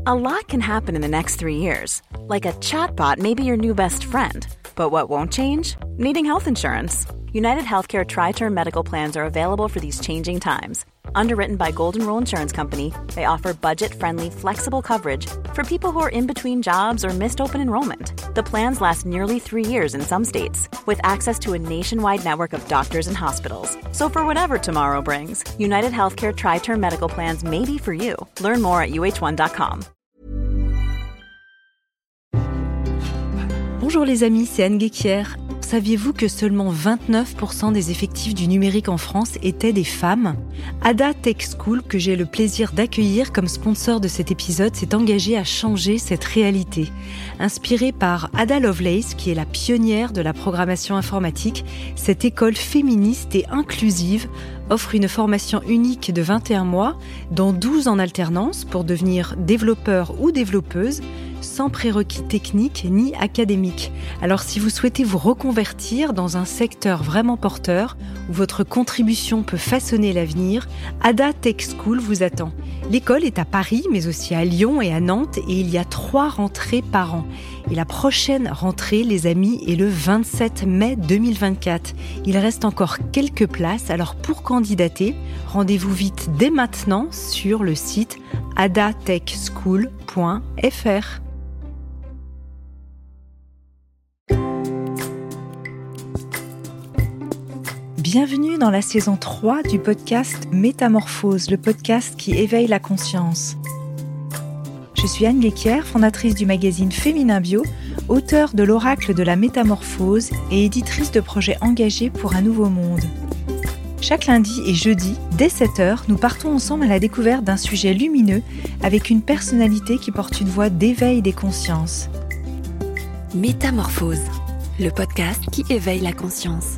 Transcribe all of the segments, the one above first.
A lot can happen in the next 3 years. Like a chatbot may be your new best friend. But what won't change? Needing health insurance. United Healthcare Tri-Term Medical Plans are available for these changing times. Underwritten by Golden Rule Insurance Company, they offer budget-friendly, flexible coverage for people who are in between jobs or missed open enrollment. The plans last nearly 3 years in some states, with access to a nationwide network of doctors and hospitals. So for whatever tomorrow brings, United Healthcare Tri-Term Medical Plans may be for you. Learn more at uh1.com. Bonjour les amis, c'est Anne Guéquière. Saviez-vous que seulement 29% des effectifs du numérique en France étaient des femmes ? Ada Tech School, que j'ai le plaisir d'accueillir comme sponsor de cet épisode, s'est engagée à changer cette réalité. Inspirée par Ada Lovelace, qui est la pionnière de la programmation informatique, cette école féministe et inclusive offre une formation unique de 21 mois, dont 12 en alternance pour devenir développeur ou développeuse, sans prérequis techniques ni académiques. Alors si vous souhaitez vous reconvertir dans un secteur vraiment porteur, où votre contribution peut façonner l'avenir, Ada Tech School vous attend. L'école est à Paris, mais aussi à Lyon et à Nantes, et il y a 3 rentrées par an. Et la prochaine rentrée, les amis, est le 27 mai 2024. Il reste encore quelques places, alors pour candidater, rendez-vous vite dès maintenant sur le site adatechschool.fr. Bienvenue dans la saison 3 du podcast Métamorphose, le podcast qui éveille la conscience. Je suis Anne Guéquière, fondatrice du magazine Féminin Bio, auteure de l'Oracle de la Métamorphose et éditrice de projets engagés pour un nouveau monde. Chaque lundi et jeudi, dès 7h, nous partons ensemble à la découverte d'un sujet lumineux avec une personnalité qui porte une voix d'éveil des consciences. Métamorphose, le podcast qui éveille la conscience.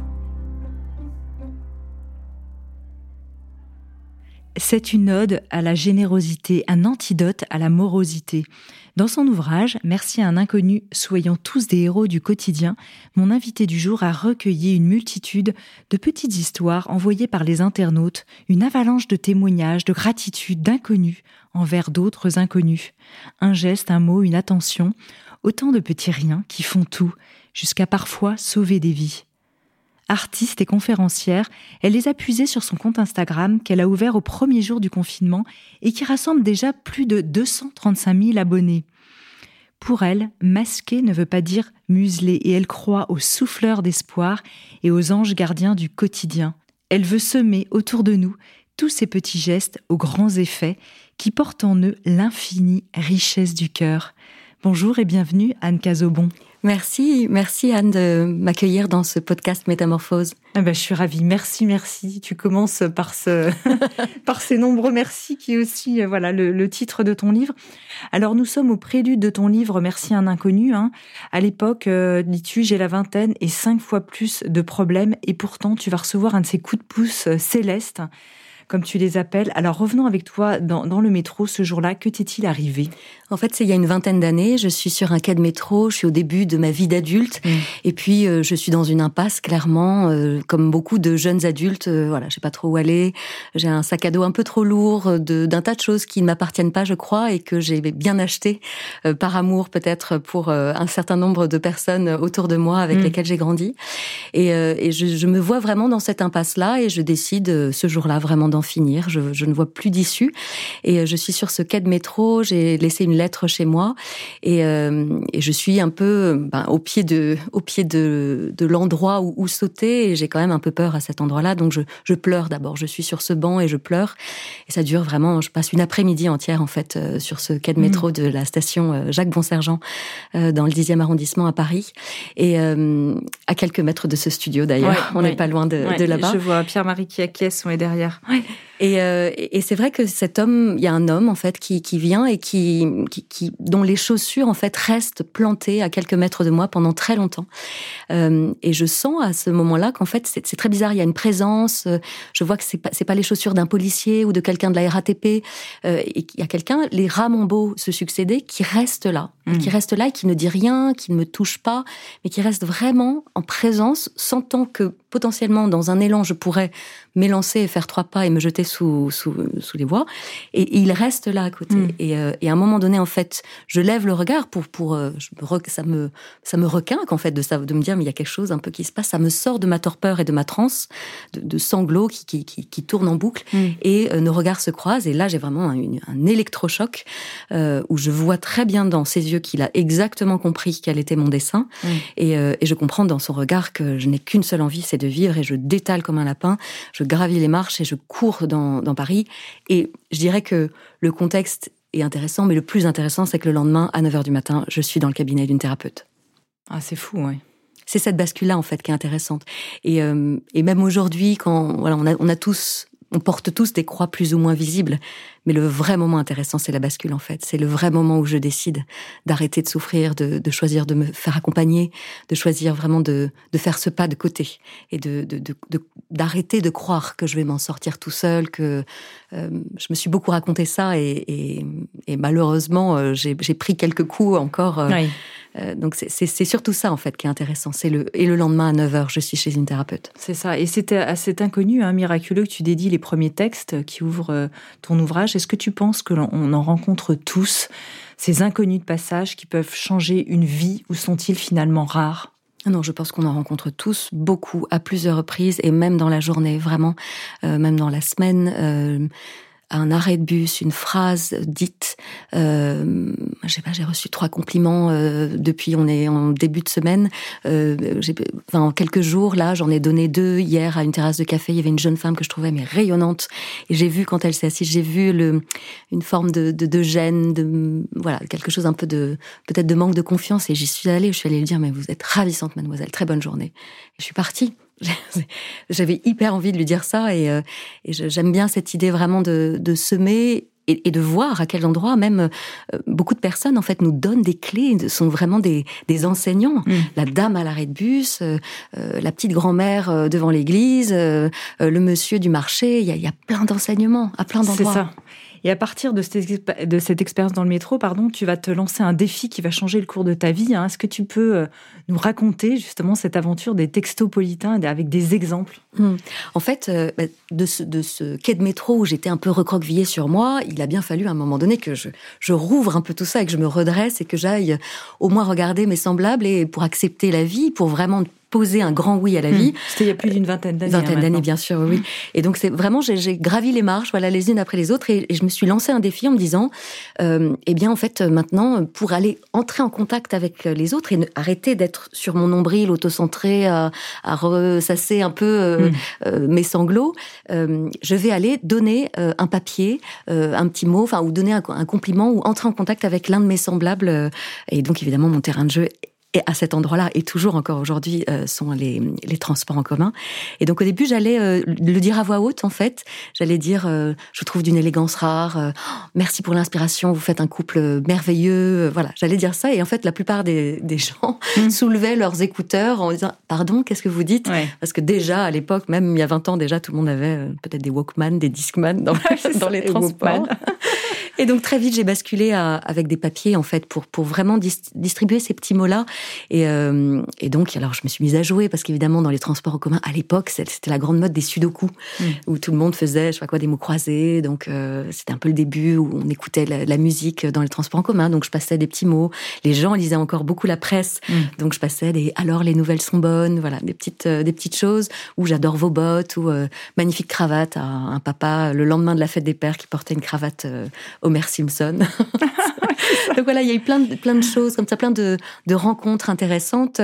C'est une ode à la générosité, un antidote à la morosité. Dans son ouvrage « Merci à un inconnu, soyons tous des héros du quotidien », mon invité du jour a recueilli une multitude de petites histoires envoyées par les internautes, une avalanche de témoignages, de gratitude, d'inconnus envers d'autres inconnus. Un geste, un mot, une attention, autant de petits riens qui font tout, jusqu'à parfois sauver des vies. Artiste et conférencière, elle les a puisées sur son compte Instagram qu'elle a ouvert au premier jour du confinement et qui rassemble déjà plus de 235 000 abonnés. Pour elle, masquer ne veut pas dire museler et elle croit aux souffleurs d'espoir et aux anges gardiens du quotidien. Elle veut semer autour de nous tous ces petits gestes aux grands effets qui portent en eux l'infinie richesse du cœur. Bonjour et bienvenue Anne Cazobon. Merci Anne de m'accueillir dans ce podcast Métamorphose. Je suis ravie, merci. Tu commences par par ces nombreux merci qui est aussi le titre de ton livre. Alors nous sommes au prélude de ton livre Merci à un inconnu. À l'époque, dis-tu, j'ai la vingtaine et 5 fois plus de problèmes et pourtant tu vas recevoir un de ces coups de pouce célestes, comme tu les appelles. Alors revenons avec toi dans le métro ce jour-là. Que t'est-il arrivé ? En fait, c'est il y a une vingtaine d'années. Je suis sur un quai de métro. Je suis au début de ma vie d'adulte. Et puis, je suis dans une impasse, clairement. Comme beaucoup de jeunes adultes, je sais pas trop où aller. J'ai un sac à dos un peu trop lourd d'un tas de choses qui ne m'appartiennent pas, je crois, et que j'ai bien acheté par amour, peut-être, pour un certain nombre de personnes autour de moi avec lesquelles j'ai grandi. Et je me vois vraiment dans cette impasse-là et je décide ce jour-là vraiment d'en finir. Je ne vois plus d'issue. Et je suis sur ce quai de métro. J'ai laissé une lettre chez moi et je suis un peu au pied de l'endroit où sauter et j'ai quand même un peu peur à cet endroit-là, donc je pleure d'abord. Je suis sur ce banc et je pleure et ça dure vraiment, je passe une après-midi entière en fait sur ce quai de métro de la station Jacques Bonsergent dans le 10e arrondissement à Paris et à quelques mètres de ce studio d'ailleurs. On n'est pas loin de là-bas. Je vois Pierre-Marie qui acquiesce, on est derrière. Ouais. Et c'est vrai que cet homme, il y a un homme en fait qui vient et qui dont les chaussures en fait restent plantées à quelques mètres de moi pendant très longtemps. Et je sens à ce moment-là qu'en fait c'est très bizarre. Il y a une présence. Je vois que c'est pas les chaussures d'un policier ou de quelqu'un de la RATP. Et il y a quelqu'un, les rames ont beau se succéder, qui reste là, et qui ne dit rien, qui ne me touche pas, mais qui reste vraiment en présence, sentant que potentiellement, dans un élan, je pourrais m'élancer et faire 3 pas et me jeter sous les voies. Et il reste là à côté. Et à un moment donné, en fait, je lève le regard ça me requinque, en fait, de me dire, mais il y a quelque chose un peu qui se passe. Ça me sort de ma torpeur et de ma transe, de sanglots qui tournent en boucle. Et nos regards se croisent. Et là, j'ai vraiment un électrochoc où je vois très bien dans ses yeux qu'il a exactement compris quel était mon dessein. Et je comprends dans son regard que je n'ai qu'une seule envie, c'est de vivre. Et je détale comme un lapin. Je gravis les marches et je cours dans Paris. Et je dirais que le contexte est intéressant, mais le plus intéressant, c'est que le lendemain, à 9h du matin, je suis dans le cabinet d'une thérapeute. Ah, c'est fou, ouais. C'est cette bascule-là, en fait, qui est intéressante. Et même aujourd'hui, quand voilà, on porte tous des croix plus ou moins visibles, mais le vrai moment intéressant, c'est la bascule, en fait. C'est le vrai moment où je décide d'arrêter de souffrir, de choisir de me faire accompagner, de choisir vraiment de faire ce pas de côté et d'arrêter de croire que je vais m'en sortir tout seul, que je me suis beaucoup raconté ça et malheureusement, j'ai pris quelques coups encore. Oui. Donc c'est surtout ça, en fait, qui est intéressant. Et le lendemain, à 9h, je suis chez une thérapeute. C'est ça. Et c'était à cet inconnu, miraculeux, que tu dédies les premiers textes qui ouvrent ton ouvrage. Est-ce que tu penses que l'on en rencontre tous, ces inconnus de passage qui peuvent changer une vie, ou sont-ils finalement rares ? Non, je pense qu'on en rencontre tous, beaucoup, à plusieurs reprises, et même dans la journée, vraiment, même dans la semaine. Un arrêt de bus, une phrase dite. J'ai reçu 3 compliments depuis, on est en début de semaine. En quelques jours, là, j'en ai donné 2 hier à une terrasse de café. Il y avait une jeune femme que je trouvais rayonnante. Et j'ai vu, quand elle s'est assise, j'ai vu une forme de gêne, voilà, quelque chose un peu peut-être de manque de confiance. Et j'y suis allée lui dire, mais vous êtes ravissante, mademoiselle, très bonne journée. Et je suis partie. J'avais hyper envie de lui dire ça et j'aime bien cette idée vraiment de semer et de voir à quel endroit même beaucoup de personnes en fait nous donnent des clés, sont vraiment des enseignants. La dame à l'arrêt de bus, la petite grand-mère devant l'église, le monsieur du marché, il y a plein d'enseignements à plein d'endroits. C'est ça. Et à partir de cette expérience dans le métro, tu vas te lancer un défi qui va changer le cours de ta vie. Est-ce que tu peux nous raconter justement cette aventure des textopolitains avec des exemples ? En fait, de ce quai de métro où j'étais un peu recroquevillée sur moi, il a bien fallu à un moment donné que je rouvre un peu tout ça et que je me redresse et que j'aille au moins regarder mes semblables et pour accepter la vie, pour vraiment poser un grand oui à la vie. C'était il y a plus d'une vingtaine d'années. Vingtaine d'années, bien sûr, oui. Et donc, c'est vraiment, j'ai gravi les marches, voilà, les unes après les autres, et je me suis lancé un défi en me disant, eh bien, en fait, maintenant, pour aller entrer en contact avec les autres et arrêter d'être sur mon nombril auto-centré, à ressasser un peu mes sanglots, je vais aller donner un papier, un petit mot, ou donner un compliment, ou entrer en contact avec l'un de mes semblables. Et donc, évidemment, mon terrain de jeu et à cet endroit-là, et toujours encore aujourd'hui, sont les transports en commun. Et donc au début, j'allais le dire à voix haute, en fait. J'allais dire, je trouve d'une élégance rare, merci pour l'inspiration, vous faites un couple merveilleux. Voilà, j'allais dire ça. Et en fait, la plupart des gens soulevaient leurs écouteurs en disant, pardon, qu'est-ce que vous dites ? Parce que déjà, à l'époque, même il y a 20 ans déjà, tout le monde avait peut-être des Walkman, des Discman dans les transports. Et donc très vite, j'ai basculé avec des papiers, en fait, pour vraiment distribuer ces petits mots-là. Et donc, alors, je me suis mise à jouer parce qu'évidemment, dans les transports en commun, à l'époque, c'était la grande mode des sudoku, où tout le monde faisait, je sais pas quoi, des mots croisés. Donc, c'était un peu le début où on écoutait la musique dans les transports en commun. Donc, je passais des petits mots. Les gens lisaient encore beaucoup la presse. Donc, je passais alors les nouvelles sont bonnes. Voilà, des petites choses. Ou j'adore vos bottes. Ou magnifique cravate à un papa le lendemain de la fête des pères qui portait une cravate Homer Simpson. Donc voilà, il y a eu plein de choses comme ça, plein de rencontres intéressantes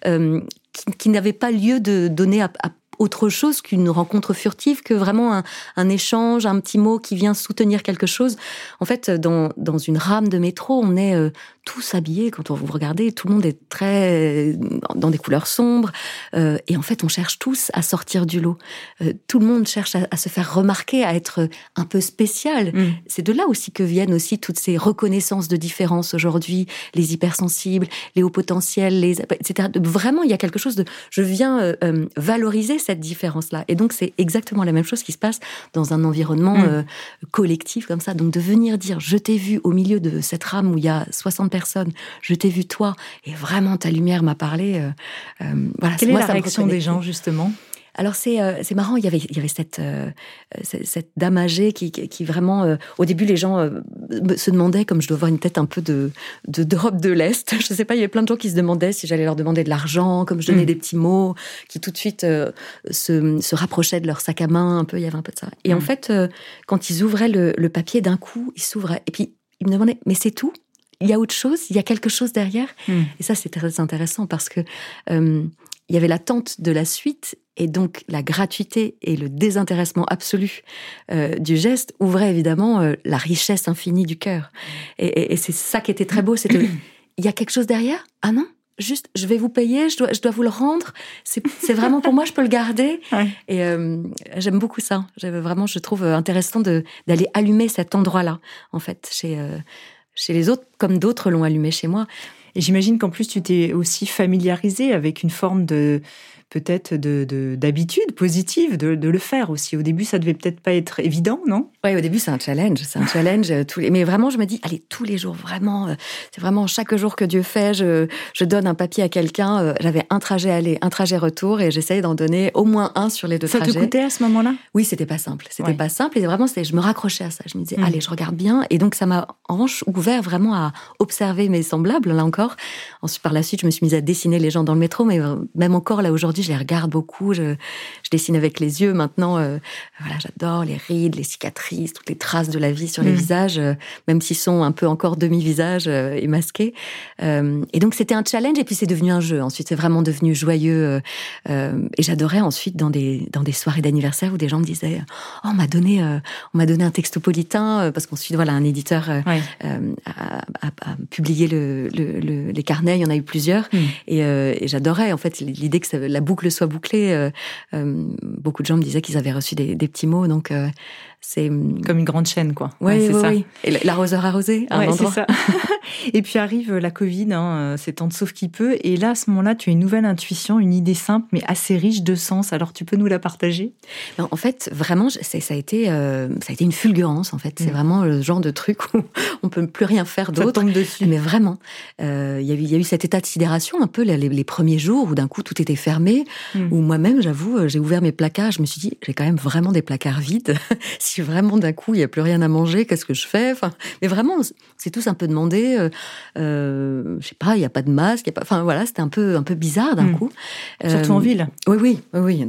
qui n'avaient pas lieu de donner à autre chose qu'une rencontre furtive, que vraiment un échange, un petit mot qui vient soutenir quelque chose. En fait, dans une rame de métro, on est tous habillés, quand vous regardez, tout le monde est très dans des couleurs sombres, et en fait, on cherche tous à sortir du lot. Tout le monde cherche à se faire remarquer, à être un peu spécial. C'est de là aussi que viennent aussi toutes ces reconnaissances de différence aujourd'hui, les hypersensibles, les hauts potentiels, etc. Vraiment, il y a quelque chose de... Je viens valoriser cette différence-là. Et donc, c'est exactement la même chose qui se passe dans un environnement collectif comme ça. Donc, de venir dire, je t'ai vu au milieu de cette rame où il y a 60 personnes, je t'ai vu toi, et vraiment ta lumière m'a parlé. Voilà. Quelle est la réaction des gens, justement ? Alors c'est marrant, il y avait cette dame âgée qui vraiment au début les gens se demandaient, comme je dois avoir une tête un peu d'Europe de l'Est, je sais pas, il y avait plein de gens qui se demandaient si j'allais leur demander de l'argent, comme je donnais des petits mots, qui tout de suite se rapprochaient de leur sac à main, un peu, il y avait un peu de ça. Et en fait, quand ils ouvraient le papier, d'un coup, ils s'ouvraient et puis ils me demandaient, mais c'est tout ? Il y a autre chose ? Il y a quelque chose derrière ? Et ça, c'est très intéressant parce que il y avait l'attente de la suite et donc la gratuité et le désintéressement absolu du geste ouvraient évidemment la richesse infinie du cœur. Et c'est ça qui était très beau, c'était il y a quelque chose derrière ? Ah non ? Juste, je vais vous payer, je dois vous le rendre. C'est vraiment pour moi, je peux le garder. Ouais. Et j'aime beaucoup ça. Je trouve intéressant d'aller allumer cet endroit-là, en fait, chez les autres, comme d'autres l'ont allumé chez moi. Et j'imagine qu'en plus, tu t'es aussi familiarisée avec une forme peut-être d'habitude positive de le faire aussi. Au début, ça devait peut-être pas être évident, non ? Oui, au début, c'est un challenge. Mais vraiment, je me dis, allez, tous les jours, vraiment, c'est vraiment chaque jour que Dieu fait, je donne un papier à quelqu'un. J'avais un trajet aller, un trajet retour, et j'essayais d'en donner au moins un sur les deux trajets. Ça te coûtait à ce moment-là ? Oui, c'était pas simple. Pas simple. Et vraiment, je me raccrochais à ça. Je me disais, allez, je regarde bien. Et donc, ça m'a, en revanche, ouvert vraiment à observer mes semblables, là encore. Ensuite, par la suite, je me suis mise à dessiner les gens dans le métro, mais même encore, là, aujourd'hui, je les regarde beaucoup. Je dessine avec les yeux maintenant. Voilà, j'adore les rides, les cicatrices, toutes les traces de la vie sur les visages, même s'ils sont un peu encore demi-visages et masqués. Et donc, c'était un challenge, et puis c'est devenu un jeu. Ensuite, c'est vraiment devenu joyeux. Et j'adorais ensuite dans des soirées d'anniversaire où des gens me disaient « Oh, on m'a donné un textopolitain », parce qu'ensuite, voilà, un éditeur a publié les carnets, il y en a eu plusieurs. Et j'adorais, en fait, l'idée que la boucle soit bouclée. Beaucoup de gens me disaient qu'ils avaient reçu des petits mots, donc c'est comme une grande chaîne, quoi. Oui, ça. Et l'arroseur arrosé, à un endroit. C'est ça. Et puis arrive la Covid, c'est temps de sauve qui peut. Et là, à ce moment-là, tu as une nouvelle intuition, une idée simple, mais assez riche de sens. Alors, tu peux nous la partager ? En fait, vraiment, ça a été une fulgurance. En fait, c'est vraiment le genre de truc où on peut plus rien faire d'autre. Ça tombe dessus. Mais vraiment, il y a eu cet état de sidération un peu les premiers jours où d'un coup tout était fermé. Où moi-même, j'avoue, j'ai ouvert mes placards. Je me suis dit, j'ai quand même vraiment des placards vides. Si vraiment d'un coup il y a plus rien à manger, qu'est-ce que je fais ? Enfin, mais vraiment, c'est tous un peu demandé. Je sais pas, il y a pas de masque, enfin voilà, c'était un peu bizarre d'un coup. Surtout en ville. Oui,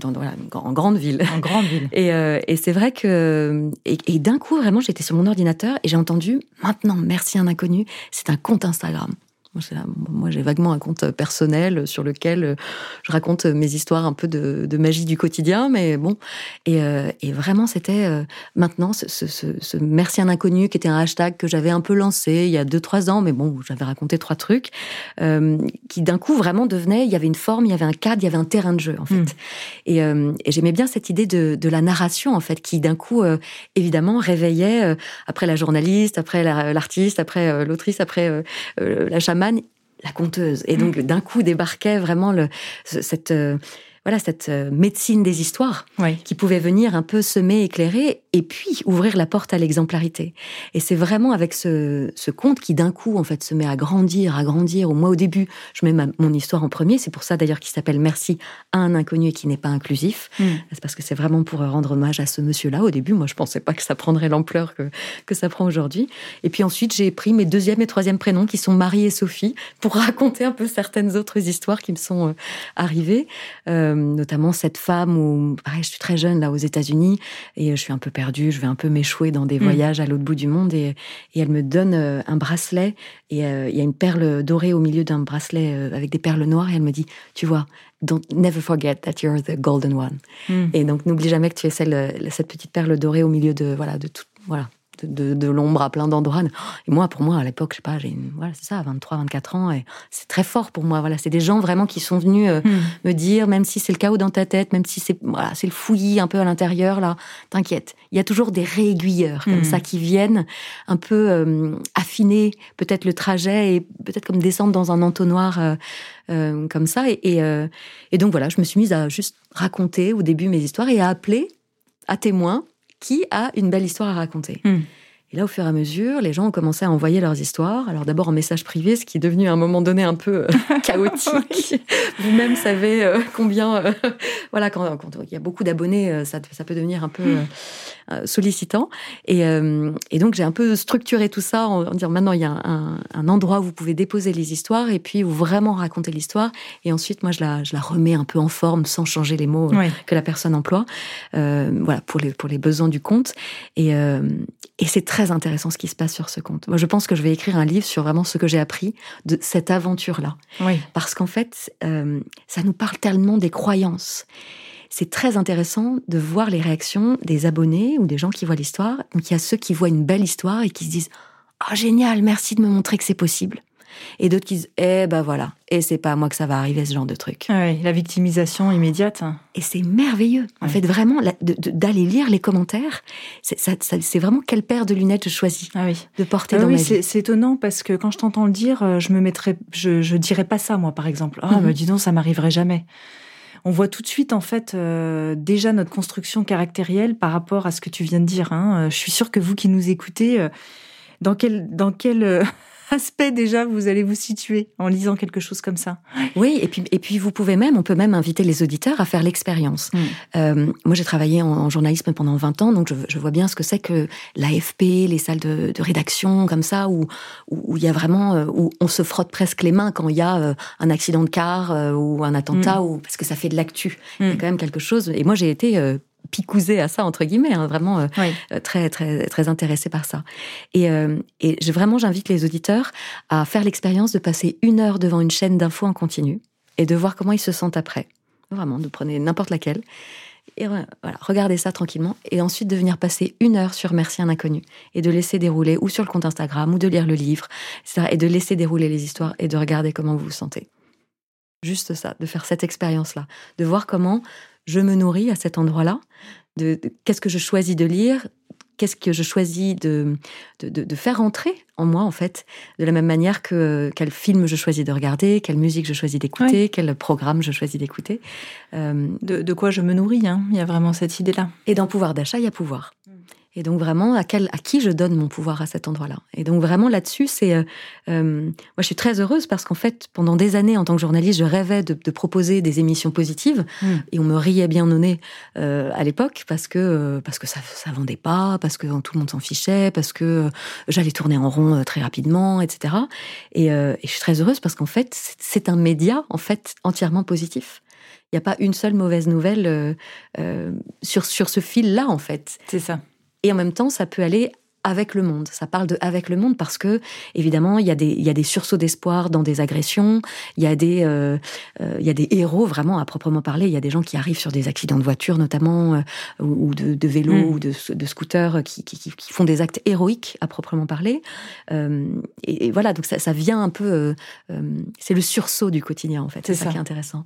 en grande ville. En grande ville. Et c'est vrai que et d'un coup vraiment, j'étais sur mon ordinateur et j'ai entendu maintenant, merci un inconnu, c'est un compte Instagram. Moi, j'ai vaguement un compte personnel sur lequel je raconte mes histoires un peu de magie du quotidien, mais bon. Et vraiment, c'était maintenant ce merci un inconnu qui était un hashtag que j'avais un peu lancé il y a 2-3 ans, mais bon, j'avais raconté 3 trucs, qui d'un coup vraiment devenait, il y avait une forme, il y avait un cadre, il y avait un terrain de jeu, en fait. Et j'aimais bien cette idée de la narration, en fait, qui d'un coup, évidemment, réveillait, après la journaliste, après l'artiste, après l'autrice, après la chamane, la conteuse. Et donc, d'un coup, débarquait vraiment cette médecine des histoires qui pouvait venir un peu semer, éclairer, et puis ouvrir la porte à l'exemplarité. Et c'est vraiment avec ce conte qui, d'un coup, en fait, se met à grandir. Moi, au début, je mets mon histoire en premier. C'est pour ça, d'ailleurs, qu'il s'appelle Merci à un inconnu et qui n'est pas inclusif. C'est parce que c'est vraiment pour rendre hommage à ce monsieur-là. Au début, moi, je pensais pas que ça prendrait l'ampleur que ça prend aujourd'hui. Et puis ensuite, j'ai pris mes 2e et 3e prénoms, qui sont Marie et Sophie, pour raconter un peu certaines autres histoires qui me sont arrivées. Notamment cette femme où, pareil, je suis très jeune là aux États-Unis et je suis un peu perdue, je vais un peu m'échouer dans des voyages à l'autre bout du monde et elle me donne un bracelet et il y a une perle dorée au milieu d'un bracelet avec des perles noires et elle me dit, tu vois, never forget that you're the golden one. Et donc n'oublie jamais que tu es cette petite perle dorée au milieu de tout, voilà. De l'ombre à plein d'endroits. Et pour moi, à l'époque, je sais pas, c'est ça, 23, 24 ans, et c'est très fort pour moi. Voilà, c'est des gens vraiment qui sont venus me dire, même si c'est le chaos dans ta tête, même si c'est le fouillis un peu à l'intérieur, là, t'inquiète. Il y a toujours des réaiguilleurs, comme ça, qui viennent un peu affiner peut-être le trajet et peut-être comme descendre dans un entonnoir comme ça. Et donc voilà, je me suis mise à juste raconter au début mes histoires et à appeler à témoin qui a une belle histoire à raconter. Et là, au fur et à mesure, les gens ont commencé à envoyer leurs histoires. Alors d'abord en message privé, ce qui est devenu à un moment donné un peu chaotique. Vous-même savez combien... voilà, quand il y a beaucoup d'abonnés, ça peut devenir un peu sollicitant. Et donc, j'ai un peu structuré tout ça en disant, maintenant, il y a un endroit où vous pouvez déposer les histoires et puis où vraiment raconter l'histoire. Et ensuite, moi, je la remets un peu en forme sans changer les mots que la personne emploie. Voilà, pour les besoins du conte. Et c'est très intéressant ce qui se passe sur ce conte. Moi, je pense que je vais écrire un livre sur vraiment ce que j'ai appris de cette aventure-là. Oui. Parce qu'en fait, ça nous parle tellement des croyances. C'est très intéressant de voir les réactions des abonnés ou des gens qui voient l'histoire. Donc, il y a ceux qui voient une belle histoire et qui se disent « Oh, génial, merci de me montrer que c'est possible ». Et d'autres qui disent « Eh ben voilà, et c'est pas à moi que ça va arriver ce genre de truc ». Oui, la victimisation immédiate. Et c'est merveilleux. En fait, vraiment, d'aller lire les commentaires, c'est vraiment quelle paire de lunettes je choisis de porter dans ma vie. C'est étonnant parce que quand je t'entends le dire, je dirais pas ça, moi, par exemple. Ah, dis donc, ça m'arriverait jamais. On voit tout de suite, en fait, déjà notre construction caractérielle par rapport à ce que tu viens de dire. Je suis sûre que vous qui nous écoutez, dans quel aspect déjà vous allez vous situer en lisant quelque chose comme ça. Oui, et puis on peut même inviter les auditeurs à faire l'expérience. Moi, j'ai travaillé en journalisme pendant 20 ans, donc je vois bien ce que c'est que l'AFP, les salles de rédaction comme ça, où il y a vraiment, où on se frotte presque les mains quand il y a un accident de car ou un attentat, parce que ça fait de l'actu. Il y a quand même quelque chose. Et moi, j'ai été picousée à ça, entre guillemets, vraiment très, très, très intéressée par ça. Et j'invite les auditeurs à faire l'expérience de passer 1 heure devant une chaîne d'infos en continu et de voir comment ils se sentent après. Vraiment, de prenez n'importe laquelle. Et voilà, regardez ça tranquillement. Et ensuite de venir passer 1 heure sur Merci un inconnu et de laisser dérouler, ou sur le compte Instagram, ou de lire le livre, etc. Et de laisser dérouler les histoires et de regarder comment vous vous sentez. Juste ça, de faire cette expérience-là. De voir comment je me nourris à cet endroit-là, de qu'est-ce que je choisis de lire, qu'est-ce que je choisis de faire entrer en moi, en fait, de la même manière que quel film je choisis de regarder, quelle musique je choisis d'écouter, quel programme je choisis d'écouter. De quoi je me nourris, il y a vraiment cette idée-là. Et dans pouvoir d'achat, il y a pouvoir. Et donc vraiment, à qui je donne mon pouvoir à cet endroit-là. Et donc vraiment là-dessus, moi je suis très heureuse parce qu'en fait, pendant des années, en tant que journaliste, je rêvais de proposer des émissions positives. Et on me riait bien au nez à l'époque parce que ça vendait pas, parce que tout le monde s'en fichait, parce que j'allais tourner en rond très rapidement, etc. Et je suis très heureuse parce qu'en fait, c'est un média en fait entièrement positif. Il n'y a pas une seule mauvaise nouvelle sur ce fil-là, en fait. C'est ça. Et en même temps, ça peut aller avec le monde. Ça parle de avec le monde parce que, évidemment, il y a des sursauts d'espoir dans des agressions. Il y a des héros vraiment à proprement parler. Il y a des gens qui arrivent sur des accidents de voiture, notamment, ou de vélo ou de scooter, qui font des actes héroïques à proprement parler. Et voilà, donc ça vient un peu. C'est le sursaut du quotidien, en fait. C'est ça qui est intéressant.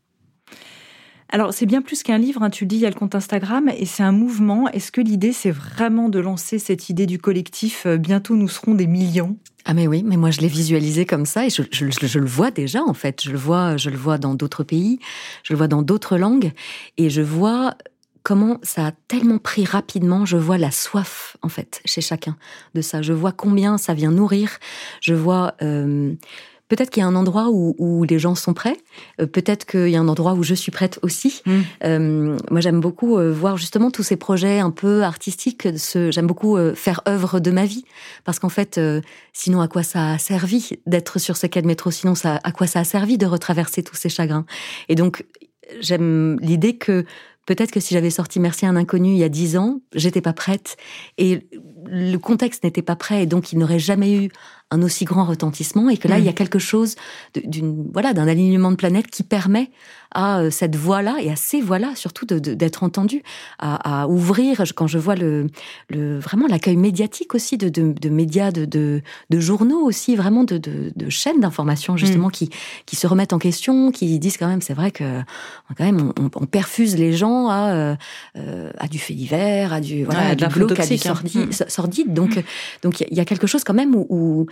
Alors, c'est bien plus qu'un livre, tu le dis, il y a le compte Instagram, et c'est un mouvement. Est-ce que l'idée, c'est vraiment de lancer cette idée du collectif « Bientôt, nous serons des millions » ? Ah mais oui, mais moi je l'ai visualisé comme ça et je le vois déjà en fait. Je le vois dans d'autres pays, je le vois dans d'autres langues et je vois comment ça a tellement pris rapidement. Je vois la soif en fait chez chacun de ça. Je vois combien ça vient nourrir. Je vois peut-être qu'il y a un endroit où les gens sont prêts. Peut-être qu'il y a un endroit où je suis prête aussi. Moi, j'aime beaucoup voir justement tous ces projets un peu artistiques. J'aime beaucoup faire œuvre de ma vie. Parce qu'en fait, sinon, à quoi ça a servi d'être sur ces quais de métro ? Sinon, à quoi ça a servi de retraverser tous ces chagrins ? Et donc, j'aime l'idée que peut-être que si j'avais sorti Merci à un inconnu il y a 10 ans, j'étais pas prête. Et le contexte n'était pas prêt. Et donc, il n'aurait jamais eu un aussi grand retentissement et que là, il y a quelque chose d'un alignement de planète qui permet à cette voix-là et à ces voix-là surtout d'être entendues, à ouvrir. Quand je vois vraiment l'accueil médiatique aussi de médias, de journaux aussi, vraiment de chaînes d'information justement qui se remettent en question, qui disent quand même, c'est vrai que quand même on perfuse les gens à du fait divers, à du glauque, à du sordide. Donc il y a quelque chose quand même où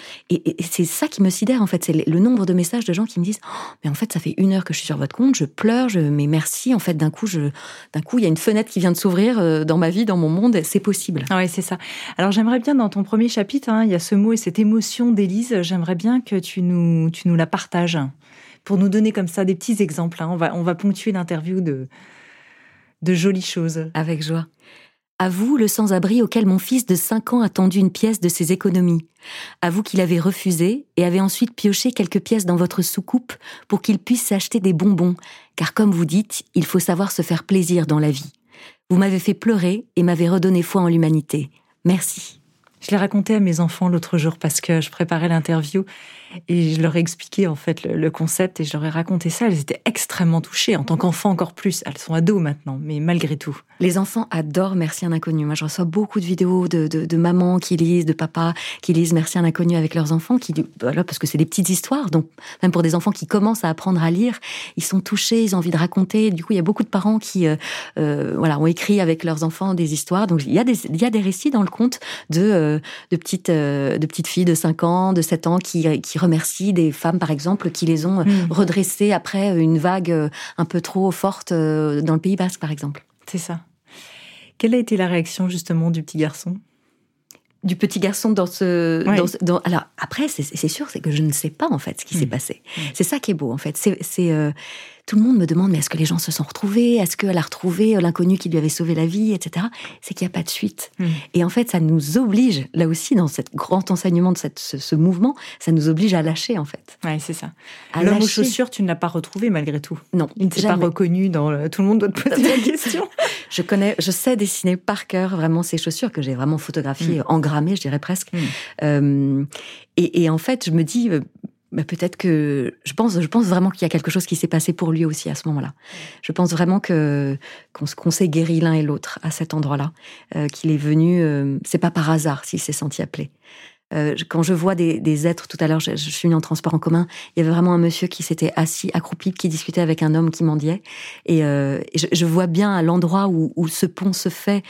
et c'est ça qui me sidère, en fait. C'est le nombre de messages de gens qui me disent « Mais en fait, ça fait 1 heure que je suis sur votre compte, je pleure, mais merci. En fait, d'un coup, il y a une fenêtre qui vient de s'ouvrir dans ma vie, dans mon monde. C'est possible. » Ouais, c'est ça. Alors, j'aimerais bien, dans ton premier chapitre, il y a ce mot et cette émotion d'Élise. J'aimerais bien que tu nous la partages pour nous donner comme ça des petits exemples. On va ponctuer l'interview de jolies choses. Avec joie. À vous, le sans-abri auquel mon fils de 5 ans a tendu une pièce de ses économies. À vous qu'il avait refusé et avait ensuite pioché quelques pièces dans votre soucoupe pour qu'il puisse s'acheter des bonbons. Car comme vous dites, il faut savoir se faire plaisir dans la vie. Vous m'avez fait pleurer et m'avez redonné foi en l'humanité. Merci. Je l'ai raconté à mes enfants l'autre jour parce que je préparais l'interview et je leur ai expliqué en fait le concept et je leur ai raconté ça. Elles étaient extrêmement touchées, en tant qu'enfants encore plus. Elles sont ados maintenant, mais malgré tout. Les enfants adorent Merci un inconnu. Moi, je reçois beaucoup de vidéos de mamans qui lisent, de papas qui lisent Merci un inconnu avec leurs enfants, parce que c'est des petites histoires. Donc, même pour des enfants qui commencent à apprendre à lire, ils sont touchés, ils ont envie de raconter. Du coup, il y a beaucoup de parents qui, ont écrit avec leurs enfants des histoires. Donc, il y a des récits dans le conte de petites filles de 5 ans, de 7 ans qui remercient des femmes, par exemple, qui les ont redressées après une vague un peu trop forte dans le Pays Basque, par exemple. C'est ça. Quelle a été la réaction, justement, du petit garçon ? Du petit garçon alors, après, c'est sûr, c'est que je ne sais pas, en fait, ce qui s'est passé. C'est ça qui est beau, en fait. Tout le monde me demande, mais est-ce que les gens se sont retrouvés ? Est-ce qu'elle a retrouvé l'inconnu qui lui avait sauvé la vie, etc. C'est qu'il n'y a pas de suite. Et en fait, ça nous oblige, là aussi, dans ce grand enseignement de ce mouvement, ça nous oblige à lâcher, en fait. Ouais, c'est ça. L'homme aux chaussures, tu ne l'as pas retrouvé, malgré tout. Non, il ne s'est pas reconnu dans Tout le monde doit te poser la question. Je sais dessiner par cœur vraiment ces chaussures que j'ai vraiment photographiées, engrammées, je dirais presque. Et en fait, je me dis... peut-être que je pense vraiment qu'il y a quelque chose qui s'est passé pour lui aussi à ce moment-là. Je pense vraiment qu'on s'est guéri l'un et l'autre à cet endroit-là, qu'il est venu. C'est pas par hasard s'il s'est senti appelé. Quand je vois des êtres, tout à l'heure, je suis venue en transport en commun, il y avait vraiment un monsieur qui s'était assis, accroupi, qui discutait avec un homme qui mendiait, et je vois bien à l'endroit où ce pont se fait,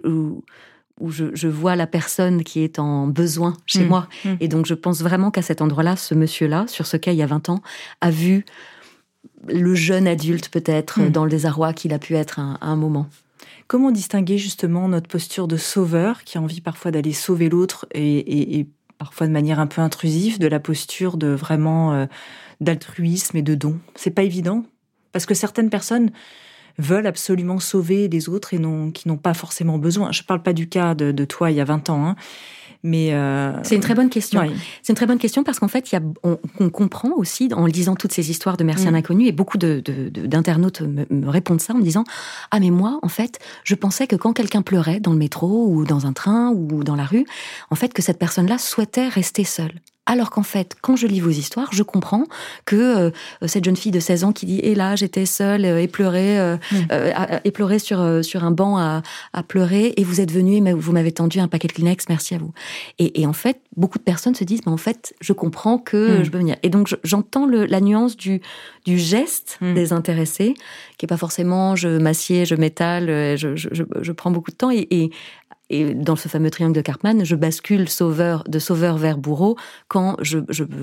où je vois la personne qui est en besoin chez moi. Et donc, je pense vraiment qu'à cet endroit-là, ce monsieur-là, sur ce quai il y a 20 ans, a vu le jeune adulte, peut-être, dans le désarroi qu'il a pu être à un moment. Comment distinguer, justement, notre posture de sauveur, qui a envie parfois d'aller sauver l'autre, et parfois de manière un peu intrusive, de la posture de vraiment d'altruisme et de don ? C'est pas évident, parce que certaines personnes veulent absolument sauver les autres et qui n'ont pas forcément besoin. Je ne parle pas du cas de toi il y a 20 ans, mais... C'est une très bonne question. Ouais. C'est une très bonne question parce qu'en fait, on comprend aussi, en lisant toutes ces histoires de Merci un inconnu, et beaucoup d'internautes me répondent ça en me disant « Ah, mais moi, en fait, je pensais que quand quelqu'un pleurait dans le métro ou dans un train ou dans la rue, en fait, que cette personne-là souhaitait rester seule. » Alors qu'en fait, quand je lis vos histoires, je comprends que cette jeune fille de 16 ans qui dit « Et là, j'étais seule et pleurais sur un banc à pleurer et vous êtes venue et vous m'avez tendu un paquet de Kleenex, merci à vous. » Et en fait, beaucoup de personnes se disent « Mais en fait, je comprends que je peux venir. » Et donc, j'entends la nuance du geste des intéressés, qui est pas forcément « je m'assieds, je m'étale, je prends beaucoup de temps » et dans ce fameux triangle de Karpman, je bascule de sauveur vers bourreau quand je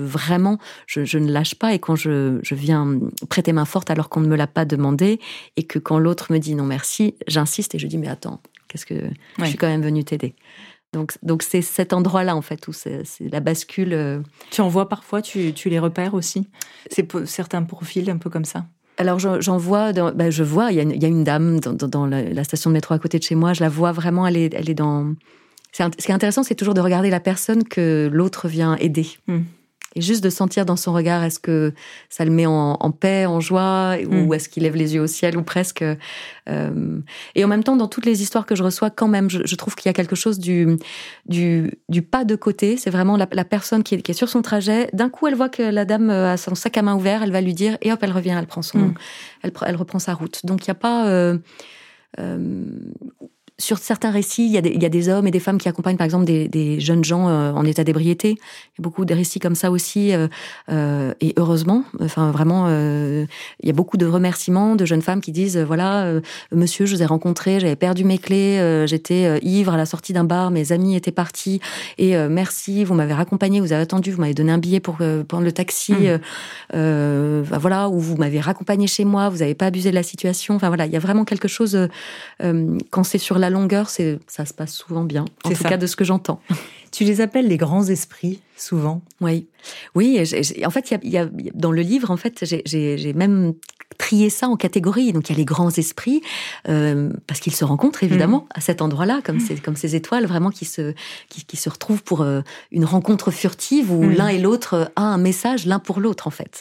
ne lâche pas et quand je viens prêter main forte alors qu'on ne me l'a pas demandé et que quand l'autre me dit non merci, j'insiste et je dis mais attends, je suis quand même venue t'aider. Donc c'est cet endroit-là en fait où c'est la bascule. Tu en vois parfois, tu les repères aussi. C'est certains profils un peu comme ça. Alors j'en vois, je vois, il y a une dame dans la station de métro à côté de chez moi, je la vois vraiment, elle est dans... Ce qui est intéressant, c'est toujours de regarder la personne que l'autre vient aider. Et juste de sentir dans son regard, est-ce que ça le met en paix, en joie, ou est-ce qu'il lève les yeux au ciel, ou presque. Et en même temps, dans toutes les histoires que je reçois, quand même, je trouve qu'il y a quelque chose du pas de côté. C'est vraiment la personne qui est sur son trajet. D'un coup, elle voit que la dame a son sac à main ouvert, elle va lui dire, et hop, elle revient, elle prend elle reprend sa route. Donc, il n'y a pas... sur certains récits, il y a des hommes et des femmes qui accompagnent, par exemple, des jeunes gens en état d'ébriété. Il y a beaucoup de récits comme ça aussi, et heureusement, enfin vraiment, il y a beaucoup de remerciements de jeunes femmes qui disent voilà, monsieur, je vous ai rencontré, j'avais perdu mes clés, j'étais ivre à la sortie d'un bar, mes amis étaient partis, et merci, vous m'avez raccompagné, vous avez attendu, vous m'avez donné un billet pour prendre le taxi, voilà, ou vous m'avez raccompagné chez moi, vous n'avez pas abusé de la situation. Enfin voilà, il y a vraiment quelque chose, quand c'est sur la longueur, ça se passe souvent bien, en tout cas de ce que j'entends. Tu les appelles les grands esprits, souvent. Oui. En fait, il y a dans le livre, en fait, j'ai même trié ça en catégories. Donc, il y a les grands esprits, parce qu'ils se rencontrent, évidemment, à cet endroit-là, comme ces étoiles, vraiment, qui se retrouvent pour une rencontre furtive où l'un et l'autre a un message l'un pour l'autre, en fait.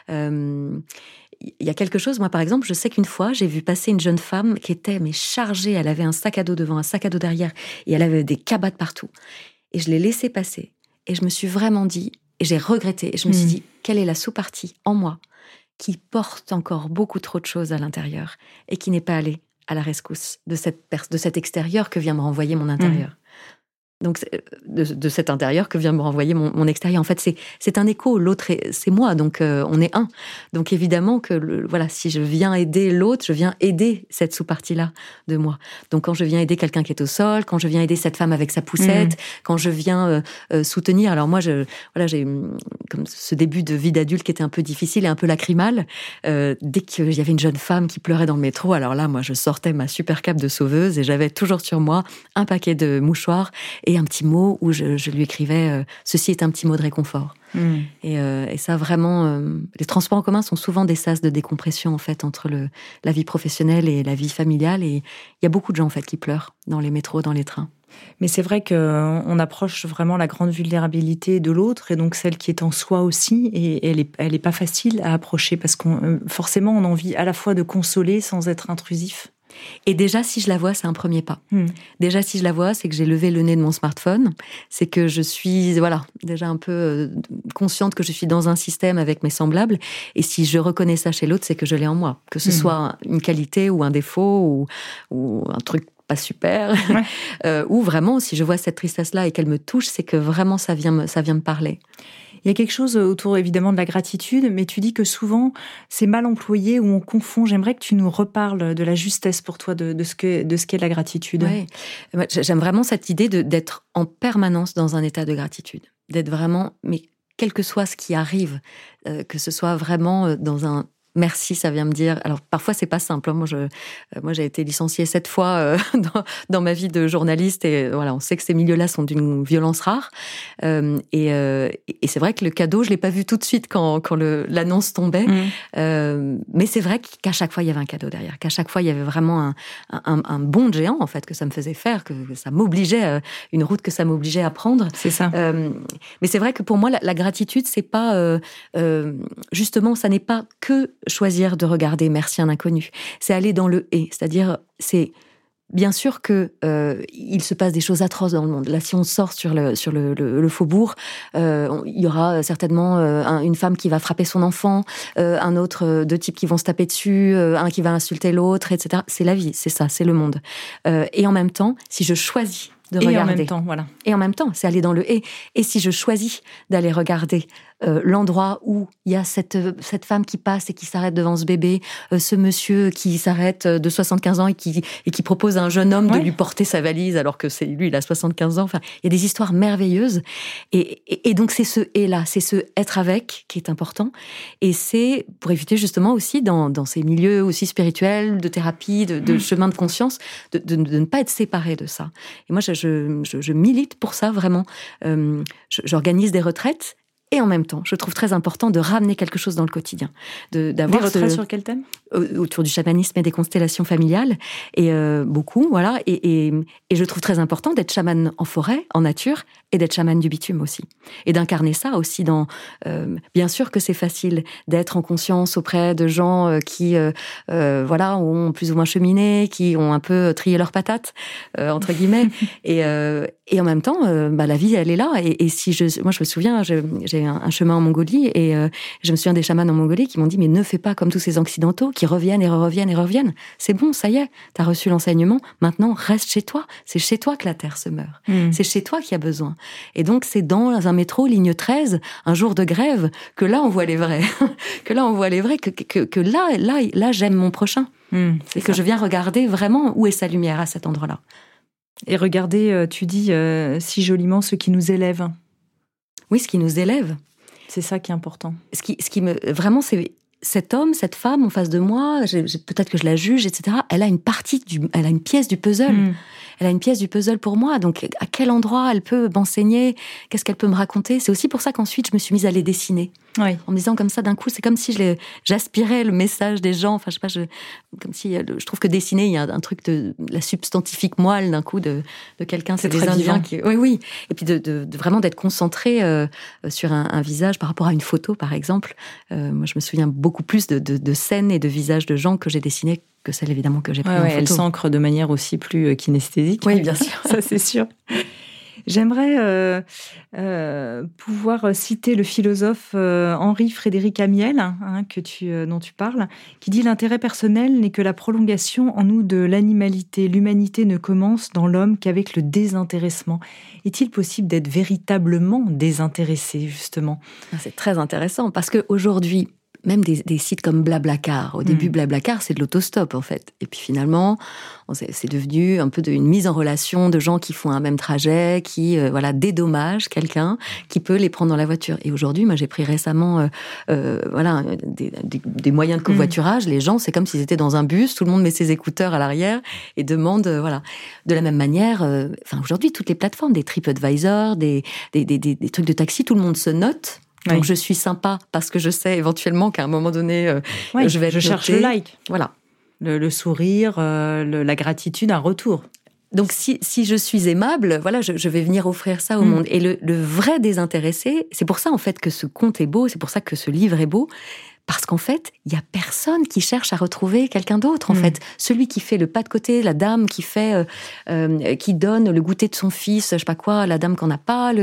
Il y a quelque chose, moi par exemple, je sais qu'une fois, j'ai vu passer une jeune femme qui était chargée, elle avait un sac à dos devant, un sac à dos derrière, et elle avait des cabates partout. Et je l'ai laissée passer. Et je me suis vraiment dit, et j'ai regretté, et je me suis dit, quelle est la sous-partie en moi qui porte encore beaucoup trop de choses à l'intérieur et qui n'est pas allée à la rescousse de cet extérieur que vient me renvoyer mon intérieur. Donc, de cet intérieur que vient me renvoyer mon extérieur. En fait, c'est un écho. L'autre, c'est moi. Donc, on est un. Donc, évidemment que, voilà, si je viens aider l'autre, je viens aider cette sous-partie-là de moi. Donc, quand je viens aider quelqu'un qui est au sol, quand je viens aider cette femme avec sa poussette, quand je viens soutenir. Alors, moi, j'ai comme ce début de vie d'adulte qui était un peu difficile et un peu lacrymal. Dès qu'il y avait une jeune femme qui pleurait dans le métro, alors là, moi, je sortais ma super cape de sauveuse et j'avais toujours sur moi un paquet de mouchoirs et un petit mot où je lui écrivais « Ceci est un petit mot de réconfort ». Et ça, vraiment, les transports en commun sont souvent des sas de décompression, en fait, entre la vie professionnelle et la vie familiale. Et il y a beaucoup de gens, en fait, qui pleurent dans les métros, dans les trains. Mais c'est vrai qu'on approche vraiment la grande vulnérabilité de l'autre, et donc celle qui est en soi aussi, et elle est pas facile à approcher, parce forcément, on a envie à la fois de consoler sans être intrusif. Et déjà, si je la vois, c'est un premier pas. Déjà, si je la vois, c'est que j'ai levé le nez de mon smartphone, c'est que je suis, voilà, déjà un peu consciente que je suis dans un système avec mes semblables. Et si je reconnais ça chez l'autre, c'est que je l'ai en moi. Que ce soit une qualité ou un défaut ou un truc pas super. Ou vraiment, si je vois cette tristesse-là et qu'elle me touche, c'est que vraiment ça vient me parler. Il y a quelque chose autour, évidemment, de la gratitude, mais tu dis que souvent, c'est mal employé ou on confond. J'aimerais que tu nous reparles de la justesse pour toi de ce qu'est la gratitude. Ouais. J'aime vraiment cette idée d'être en permanence dans un état de gratitude. D'être vraiment, mais quel que soit ce qui arrive, que ce soit vraiment dans un merci, ça vient me dire. Alors parfois c'est pas simple. Moi j'ai été licenciée 7 fois dans ma vie de journaliste, et voilà, on sait que ces milieux-là sont d'une violence rare. Et c'est vrai que le cadeau, je l'ai pas vu tout de suite quand l'annonce tombait. Mais c'est vrai qu'à chaque fois il y avait un cadeau derrière, qu'à chaque fois il y avait vraiment un bond de géant, en fait, que ça me faisait faire, que ça m'obligeait, une route que ça m'obligeait à prendre. C'est ça. Mais c'est vrai que pour moi la gratitude, c'est pas justement, ça n'est pas que choisir de regarder merci un inconnu. C'est aller dans le et, c'est-à-dire, c'est bien sûr que il se passe des choses atroces dans le monde. Là, si on sort sur le faubourg, il y aura certainement une femme qui va frapper son enfant, un autre, deux types qui vont se taper dessus, un qui va insulter l'autre, etc. C'est la vie, c'est ça, c'est le monde. Et en même temps, si je choisis de regarder. Et en même temps, voilà. Et en même temps, c'est aller dans le et. Et si je choisis d'aller regarder l'endroit où il y a cette femme qui passe et qui s'arrête devant ce bébé, ce monsieur qui s'arrête de 75 ans et qui propose à un jeune homme de lui porter sa valise alors que lui, il a 75 ans. Enfin, il y a des histoires merveilleuses. Et donc, c'est ce et-là, c'est ce être avec qui est important. Et c'est pour éviter justement aussi dans ces milieux aussi spirituels, de thérapie, de chemin de conscience, de ne pas être séparé de ça. Et moi, je milite pour ça, vraiment. J'organise des retraites. Et en même temps, je trouve très important de ramener quelque chose dans le quotidien. D'avoir des retraites sur quel thème ? Autour du chamanisme et des constellations familiales. Et beaucoup, voilà. Et je trouve très important d'être chamane en forêt, en nature, et d'être chamane du bitume aussi. Et d'incarner ça aussi dans... bien sûr que c'est facile d'être en conscience auprès de gens qui voilà, ont plus ou moins cheminé, qui ont un peu trié leurs patates, entre guillemets. Et en même temps, la vie, elle est là. Et si moi, je me souviens, j'ai un chemin en Mongolie, et je me souviens des chamans en Mongolie qui m'ont dit « Mais ne fais pas comme tous ces occidentaux qui reviennent et reviennent. C'est bon, ça y est, t'as reçu l'enseignement. Maintenant, reste chez toi. C'est chez toi que la terre se meurt. C'est chez toi qu'il y a besoin. Et donc, c'est dans un métro, ligne 13, un jour de grève, que là, on voit les vrais. que là, j'aime mon prochain. Et que je viens regarder vraiment où est sa lumière à cet endroit-là. Et regarder, tu dis si joliment, ce qui nous élève. Oui, ce qui nous élève. C'est ça qui est important. Ce qui me vraiment, c'est cet homme, cette femme en face de moi. Peut-être que je la juge, etc. Elle a une pièce du puzzle. Elle a une pièce du puzzle pour moi. Donc, à quel endroit elle peut m'enseigner? Qu'est-ce qu'elle peut me raconter? C'est aussi pour ça qu'ensuite, je me suis mise à les dessiner. Oui. En me disant comme ça, d'un coup, c'est comme si j'aspirais le message des gens. Enfin, je sais pas, comme si je trouve que dessiner, il y a un truc de la substantifique moelle d'un coup de quelqu'un. C'est des très Indiens vivant. Oui. Et puis de vraiment d'être concentré sur un visage par rapport à une photo, par exemple. Moi, je me souviens beaucoup plus de scènes et de visages de gens que j'ai dessinés que celles évidemment que j'ai prises en photo. Elle s'ancre de manière aussi plus kinesthésique. Oui, bien sûr. Ça, c'est sûr. J'aimerais pouvoir citer le philosophe Henri-Frédéric Amiel, dont tu parles, qui dit « L'intérêt personnel n'est que la prolongation en nous de l'animalité. L'humanité ne commence dans l'homme qu'avec le désintéressement. » Est-il possible d'être véritablement désintéressé, justement? C'est très intéressant, parce qu'aujourd'hui, même des sites comme Blablacar. Au début, Blablacar, c'est de l'autostop, en fait. Et puis finalement, c'est devenu un peu une mise en relation de gens qui font un même trajet, qui dédommagent quelqu'un, qui peut les prendre dans la voiture. Et aujourd'hui, moi, j'ai pris récemment des moyens de covoiturage. Les gens, c'est comme s'ils étaient dans un bus, tout le monde met ses écouteurs à l'arrière et demande, De la même manière, aujourd'hui, toutes les plateformes, des TripAdvisor, des trucs de taxi, tout le monde se note. Donc, je suis sympa parce que je sais éventuellement qu'à un moment donné, je cherche le like. Voilà. Le sourire, la gratitude, un retour. Donc, si je suis aimable, je vais venir offrir ça au monde. Et le vrai désintéressé, c'est pour ça, en fait, que ce conte est beau, c'est pour ça que ce livre est beau. Parce qu'en fait, il y a personne qui cherche à retrouver quelqu'un d'autre, en fait. Celui qui fait le pas de côté, la dame qui fait, qui donne le goûter de son fils, je sais pas quoi, la dame qu'on n'a pas,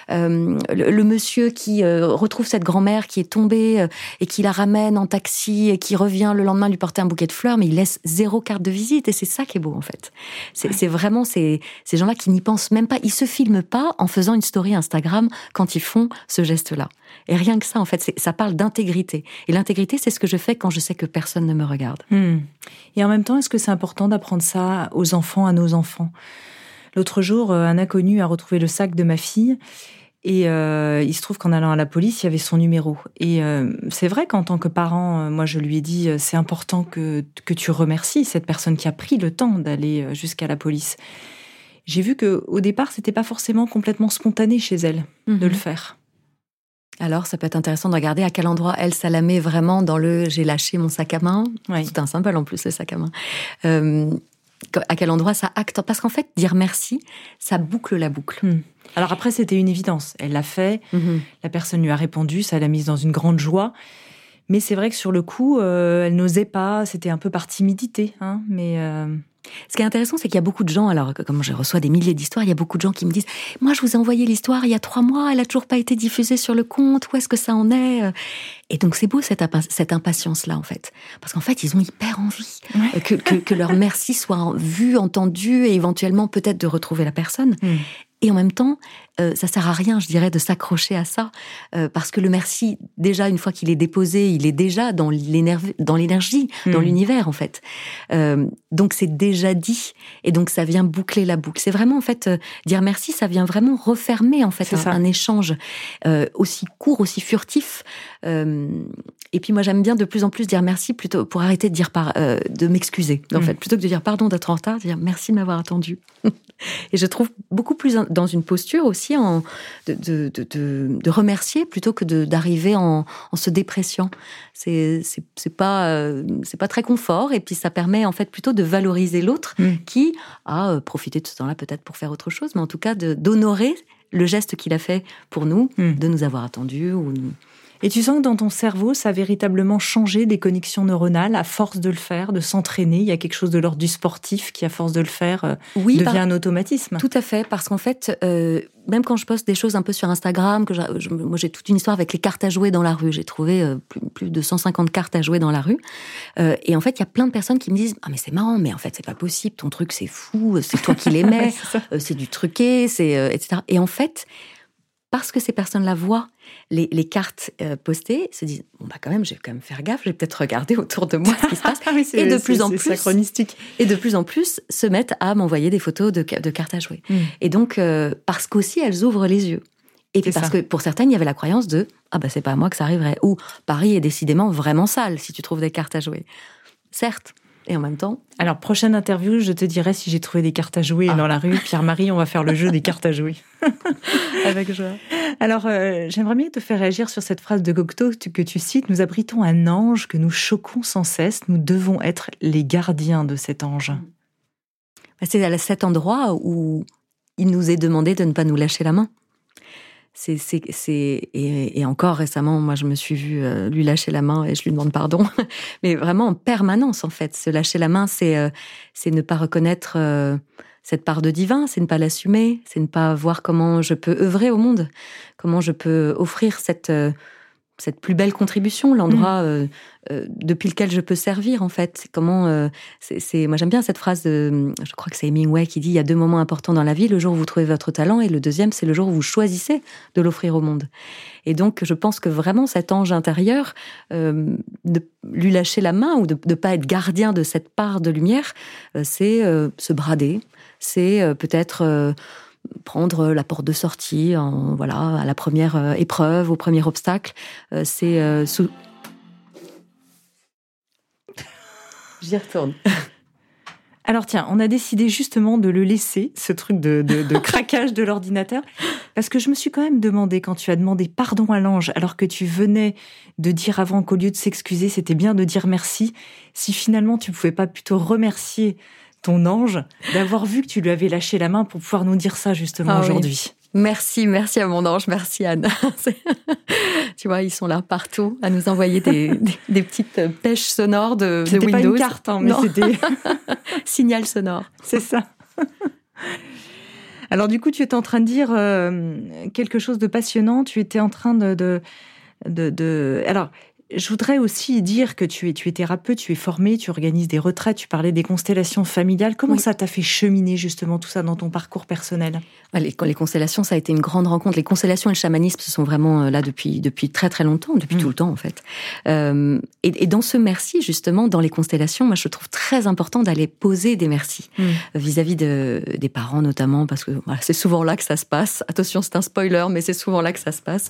le monsieur qui retrouve cette grand-mère qui est tombée et qui la ramène en taxi et qui revient le lendemain lui porter un bouquet de fleurs, mais il laisse 0 carte de visite. Et c'est ça qui est beau, en fait. C'est vraiment ces gens-là qui n'y pensent même pas. Ils se filment pas en faisant une story Instagram quand ils font ce geste-là. Et rien que ça, en fait, ça parle d'intégrité. Et l'intégrité, c'est ce que je fais quand je sais que personne ne me regarde. Et en même temps, est-ce que c'est important d'apprendre ça aux enfants, à nos enfants? L'autre jour, un inconnu a retrouvé le sac de ma fille et il se trouve qu'en allant à la police, il y avait son numéro. Et c'est vrai qu'en tant que parent, moi, je lui ai dit « C'est important que tu remercies cette personne qui a pris le temps d'aller jusqu'à la police. » J'ai vu qu'au départ, c'était pas forcément complètement spontané chez elle de le faire. Alors, ça peut être intéressant de regarder à quel endroit elle, ça la met vraiment dans le « j'ai lâché mon sac à main ». C'est un symbole en plus, le sac à main. À quel endroit ça acte. Parce qu'en fait, dire merci, ça boucle la boucle. Alors après, c'était une évidence. Elle l'a fait, la personne lui a répondu, ça l'a mise dans une grande joie. Mais c'est vrai que sur le coup, elle n'osait pas, c'était un peu par timidité. Ce qui est intéressant, c'est qu'il y a beaucoup de gens, alors comme je reçois des milliers d'histoires, il y a beaucoup de gens qui me disent « Moi, je vous ai envoyé l'histoire il y a 3 mois, elle a toujours pas été diffusée sur le compte, où est-ce que ça en est ?» Et donc, c'est beau cette impatience-là, en fait. Parce qu'en fait, ils ont hyper envie que leur merci soit vu, entendu, et éventuellement peut-être de retrouver la personne. Et en même temps, ça sert à rien, je dirais, de s'accrocher à ça, parce que le merci, déjà, une fois qu'il est déposé, il est déjà dans l'énergie, dans l'univers, en fait. Donc, c'est déjà dit, et donc ça vient boucler la boucle. C'est vraiment, en fait, dire merci, ça vient vraiment refermer, en fait, un échange aussi court, aussi furtif. Et puis moi, j'aime bien de plus en plus dire merci, plutôt pour arrêter de dire de m'excuser, en fait, plutôt que de dire pardon d'être en retard, de dire merci de m'avoir attendu. Et je trouve beaucoup plus dans une posture aussi de remercier plutôt que d'arriver en se dépréciant. C'est pas très confort, et puis ça permet en fait plutôt de valoriser l'autre qui a profité de ce temps-là peut-être pour faire autre chose, mais en tout cas d'honorer le geste qu'il a fait pour nous, de nous avoir attendus. Et tu sens que dans ton cerveau, ça a véritablement changé des connexions neuronales à force de le faire, de s'entraîner. Il y a quelque chose de l'ordre du sportif qui, à force de le faire, devient un automatisme. Tout à fait, parce qu'en fait, même quand je poste des choses un peu sur Instagram, moi j'ai toute une histoire avec les cartes à jouer dans la rue. J'ai trouvé plus de 150 cartes à jouer dans la rue. Et en fait, il y a plein de personnes qui me disent « Ah mais c'est marrant, mais en fait c'est pas possible, ton truc c'est fou, c'est toi qui les mets, c'est du truqué, etc. » Et en fait, parce que ces personnes-là voient les cartes postées, se disent bon bah quand même, je vais quand même faire gaffe, je vais peut-être regarder autour de moi ce qui se passe. Oui, et de plus en plus, synchronistique. Et de plus en plus se mettent à m'envoyer des photos de cartes à jouer. Et donc parce qu'aussi elles ouvrent les yeux. Et puis parce que pour certaines, il y avait la croyance de ah bah c'est pas à moi que ça arriverait, ou Paris est décidément vraiment sale si tu trouves des cartes à jouer. Certes. Et en même temps... Alors, prochaine interview, je te dirai si j'ai trouvé des cartes à jouer dans la rue. Pierre-Marie, on va faire le jeu des cartes à jouer. Avec joie. Alors, j'aimerais bien te faire réagir sur cette phrase de Cocteau que tu cites. Nous abritons un ange que nous choquons sans cesse. Nous devons être les gardiens de cet ange. C'est à cet endroit où il nous est demandé de ne pas nous lâcher la main. Et encore récemment, moi, je me suis vue lui lâcher la main et je lui demande pardon. Mais vraiment en permanence, en fait. Se lâcher la main, c'est ne pas reconnaître cette part de divin, c'est ne pas l'assumer, c'est ne pas voir comment je peux œuvrer au monde, comment je peux offrir cette plus belle contribution, l'endroit depuis lequel je peux servir, en fait. Comment moi, j'aime bien cette phrase je crois que c'est Hemingway qui dit il y a 2 moments importants dans la vie, le jour où vous trouvez votre talent et le deuxième, c'est le jour où vous choisissez de l'offrir au monde. Et donc, je pense que vraiment cet ange intérieur, de lui lâcher la main ou de ne pas être gardien de cette part de lumière, c'est se brader, c'est peut-être prendre la porte de sortie à la première épreuve, au premier obstacle. J'y retourne. Alors tiens, on a décidé justement de le laisser, ce truc de craquage de l'ordinateur, parce que je me suis quand même demandé, quand tu as demandé pardon à l'ange, alors que tu venais de dire avant qu'au lieu de s'excuser, c'était bien de dire merci, si finalement tu pouvais pas plutôt remercier ton ange d'avoir vu que tu lui avais lâché la main pour pouvoir nous dire ça justement aujourd'hui. Oui. Merci à mon ange, merci Anne. Tu vois, ils sont là partout à nous envoyer des petites pêches sonores de Windows. C'était pas une carte, mais non. C'était signal sonore. C'est ça. Alors du coup, tu étais en train de dire quelque chose de passionnant. Tu étais en train de... Alors, je voudrais aussi dire que tu es thérapeute, tu es formée, tu organises des retraites, tu parlais des constellations familiales. Comment ça t'a fait cheminer justement tout ça dans ton parcours personnel ? Les constellations, ça a été une grande rencontre. Les constellations et le chamanisme se sont vraiment là depuis très très longtemps, depuis tout le temps en fait. Et dans ce merci justement, dans les constellations, moi je trouve très important d'aller poser des merci vis-à-vis des parents notamment, parce que voilà, c'est souvent là que ça se passe. Attention, c'est un spoiler, mais c'est souvent là que ça se passe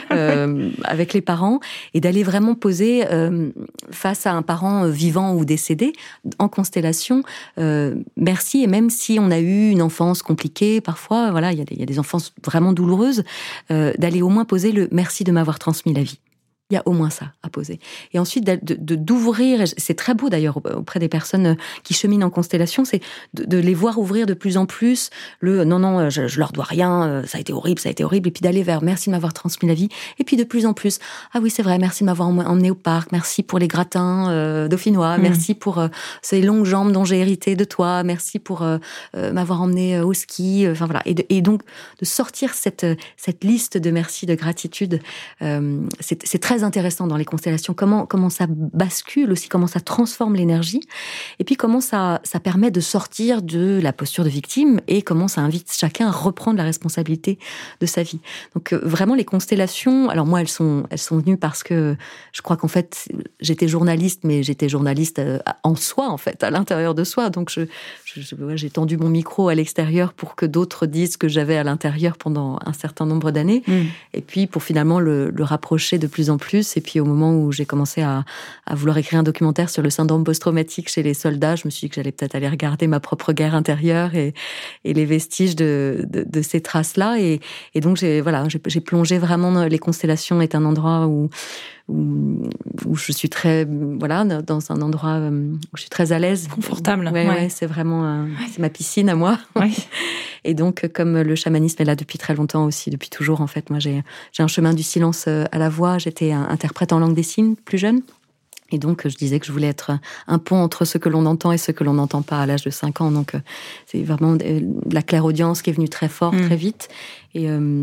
avec les parents, et d'aller vraiment poser face à un parent vivant ou décédé en constellation merci. Et même si on a eu une enfance compliquée parfois, voilà, il y a des enfances vraiment douloureuses, d'aller au moins poser le merci de m'avoir transmis la vie. Il y a au moins ça à poser. Et ensuite, d'ouvrir, c'est très beau d'ailleurs auprès des personnes qui cheminent en constellation, c'est de les voir ouvrir de plus en plus non, je leur dois rien, ça a été horrible, et puis d'aller vers merci de m'avoir transmis la vie, et puis de plus en plus, ah oui c'est vrai, merci de m'avoir emmené au parc, merci pour les gratins dauphinois, merci pour ces longues jambes dont j'ai hérité de toi, merci pour m'avoir emmené au ski, enfin voilà. Et donc, de sortir cette liste de merci, de gratitude, c'est très intéressant dans les constellations, comment ça bascule aussi, comment ça transforme l'énergie, et puis comment ça permet de sortir de la posture de victime, et comment ça invite chacun à reprendre la responsabilité de sa vie. Donc vraiment les constellations, alors moi elles sont venues parce que je crois qu'en fait j'étais journaliste, mais j'étais journaliste en soi en fait, à l'intérieur de soi, donc j'ai tendu mon micro à l'extérieur pour que d'autres disent ce que j'avais à l'intérieur pendant un certain nombre d'années, et puis pour finalement le rapprocher de plus en plus. Et puis au moment où j'ai commencé à vouloir écrire un documentaire sur le syndrome post-traumatique chez les soldats, je me suis dit que j'allais peut-être aller regarder ma propre guerre intérieure et les vestiges de ces traces-là. Et donc j'ai plongé vraiment dans les constellations, est un endroit où où je suis très, dans un endroit où je suis très à l'aise. Confortable. Ouais, c'est vraiment, c'est ma piscine à moi. Ouais. Et donc, comme le chamanisme est là depuis très longtemps aussi, depuis toujours, en fait, moi, j'ai un chemin du silence à la voix. J'étais interprète en langue des signes plus jeune. Et donc, je disais que je voulais être un pont entre ce que l'on entend et ce que l'on n'entend pas à l'âge de 5 ans. Donc, c'est vraiment de la clairaudience qui est venue très fort, très vite. Et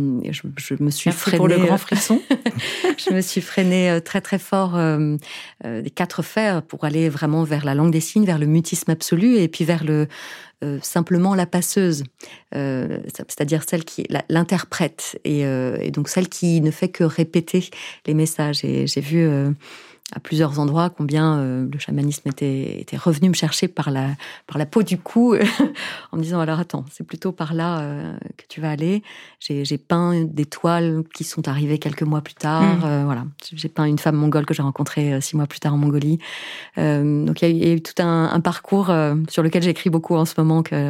je me suis freinée... pour le grand frisson. Je me suis freinée très, très fort des 4 fers pour aller vraiment vers la langue des signes, vers le mutisme absolu et puis vers simplement la passeuse. C'est-à-dire celle qui l'interprète et donc celle qui ne fait que répéter les messages. Et j'ai vu... à plusieurs endroits, combien le chamanisme était revenu me chercher par la peau du cou, en me disant, alors attends, c'est plutôt par là que tu vas aller. J'ai peint des toiles qui sont arrivées quelques mois plus tard. Voilà, j'ai peint une femme mongole que j'ai rencontrée 6 mois plus tard en Mongolie. Donc il y a eu tout un parcours sur lequel j'écris beaucoup en ce moment, que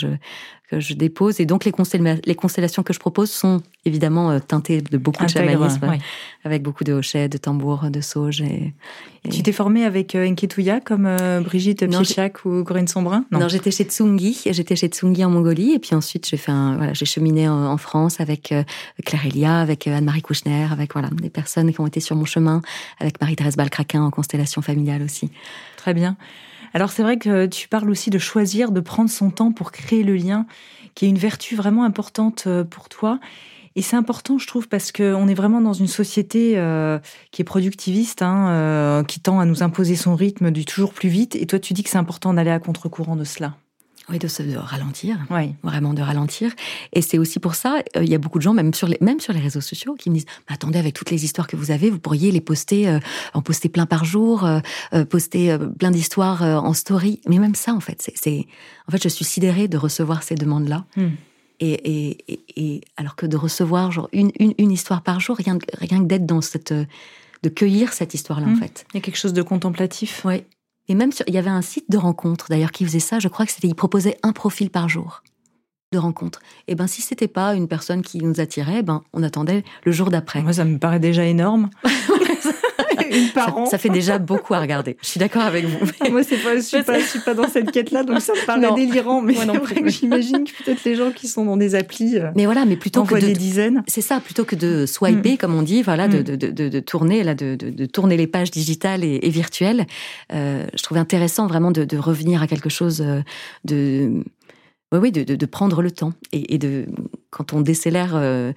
je dépose. Et donc, les constellations que je propose sont évidemment teintées de beaucoup de chamanisme, avec beaucoup de hochets, de tambours, de sauges. Et... Tu t'es formée avec Enketuya, comme Brigitte Piechak ou Corinne Sombrin? Non, j'étais chez Tsungi. J'étais chez Tsungi en Mongolie. Et puis ensuite, j'ai cheminé en France avec Claire Elia, avec Anne-Marie Kouchner, avec des personnes qui ont été sur mon chemin, avec Marie-Thérèse Balcraquin en constellation familiale aussi. Très bien. Alors c'est vrai que tu parles aussi de choisir, de prendre son temps pour créer le lien, qui est une vertu vraiment importante pour toi. Et c'est important, je trouve, parce qu'on est vraiment dans une société qui est productiviste, qui tend à nous imposer son rythme du toujours plus vite. Et toi, tu dis que c'est important d'aller à contre-courant de cela. Oui, de ralentir, vraiment de ralentir. Et c'est aussi pour ça, il y a beaucoup de gens, même sur les réseaux sociaux, qui me disent « Attendez, avec toutes les histoires que vous avez, vous pourriez les poster, en poster plein par jour, poster plein d'histoires en story. » Mais même ça, en fait, en fait, je suis sidérée de recevoir ces demandes-là. Et alors que de recevoir genre une histoire par jour, rien que d'être dans de cueillir cette histoire-là, en fait. Il y a quelque chose de contemplatif. Oui. Et même il y avait un site de rencontre d'ailleurs qui faisait ça. Je crois que il proposait un profil par jour de rencontre. Et si c'était pas une personne qui nous attirait, on attendait le jour d'après. Moi, ça me paraît déjà énorme. Une par an. Ça fait déjà beaucoup à regarder. Je suis d'accord avec vous. Mais... Moi, je suis pas dans cette quête-là, donc ça me paraît délirant. Mais c'est vrai que j'imagine que peut-être les gens qui sont dans des applis. Mais plutôt que des dizaines. C'est ça, plutôt que de swiper, comme on dit, de tourner de tourner les pages digitales et virtuelles. Je trouvais intéressant vraiment de revenir à quelque chose de prendre le temps et quand on décélère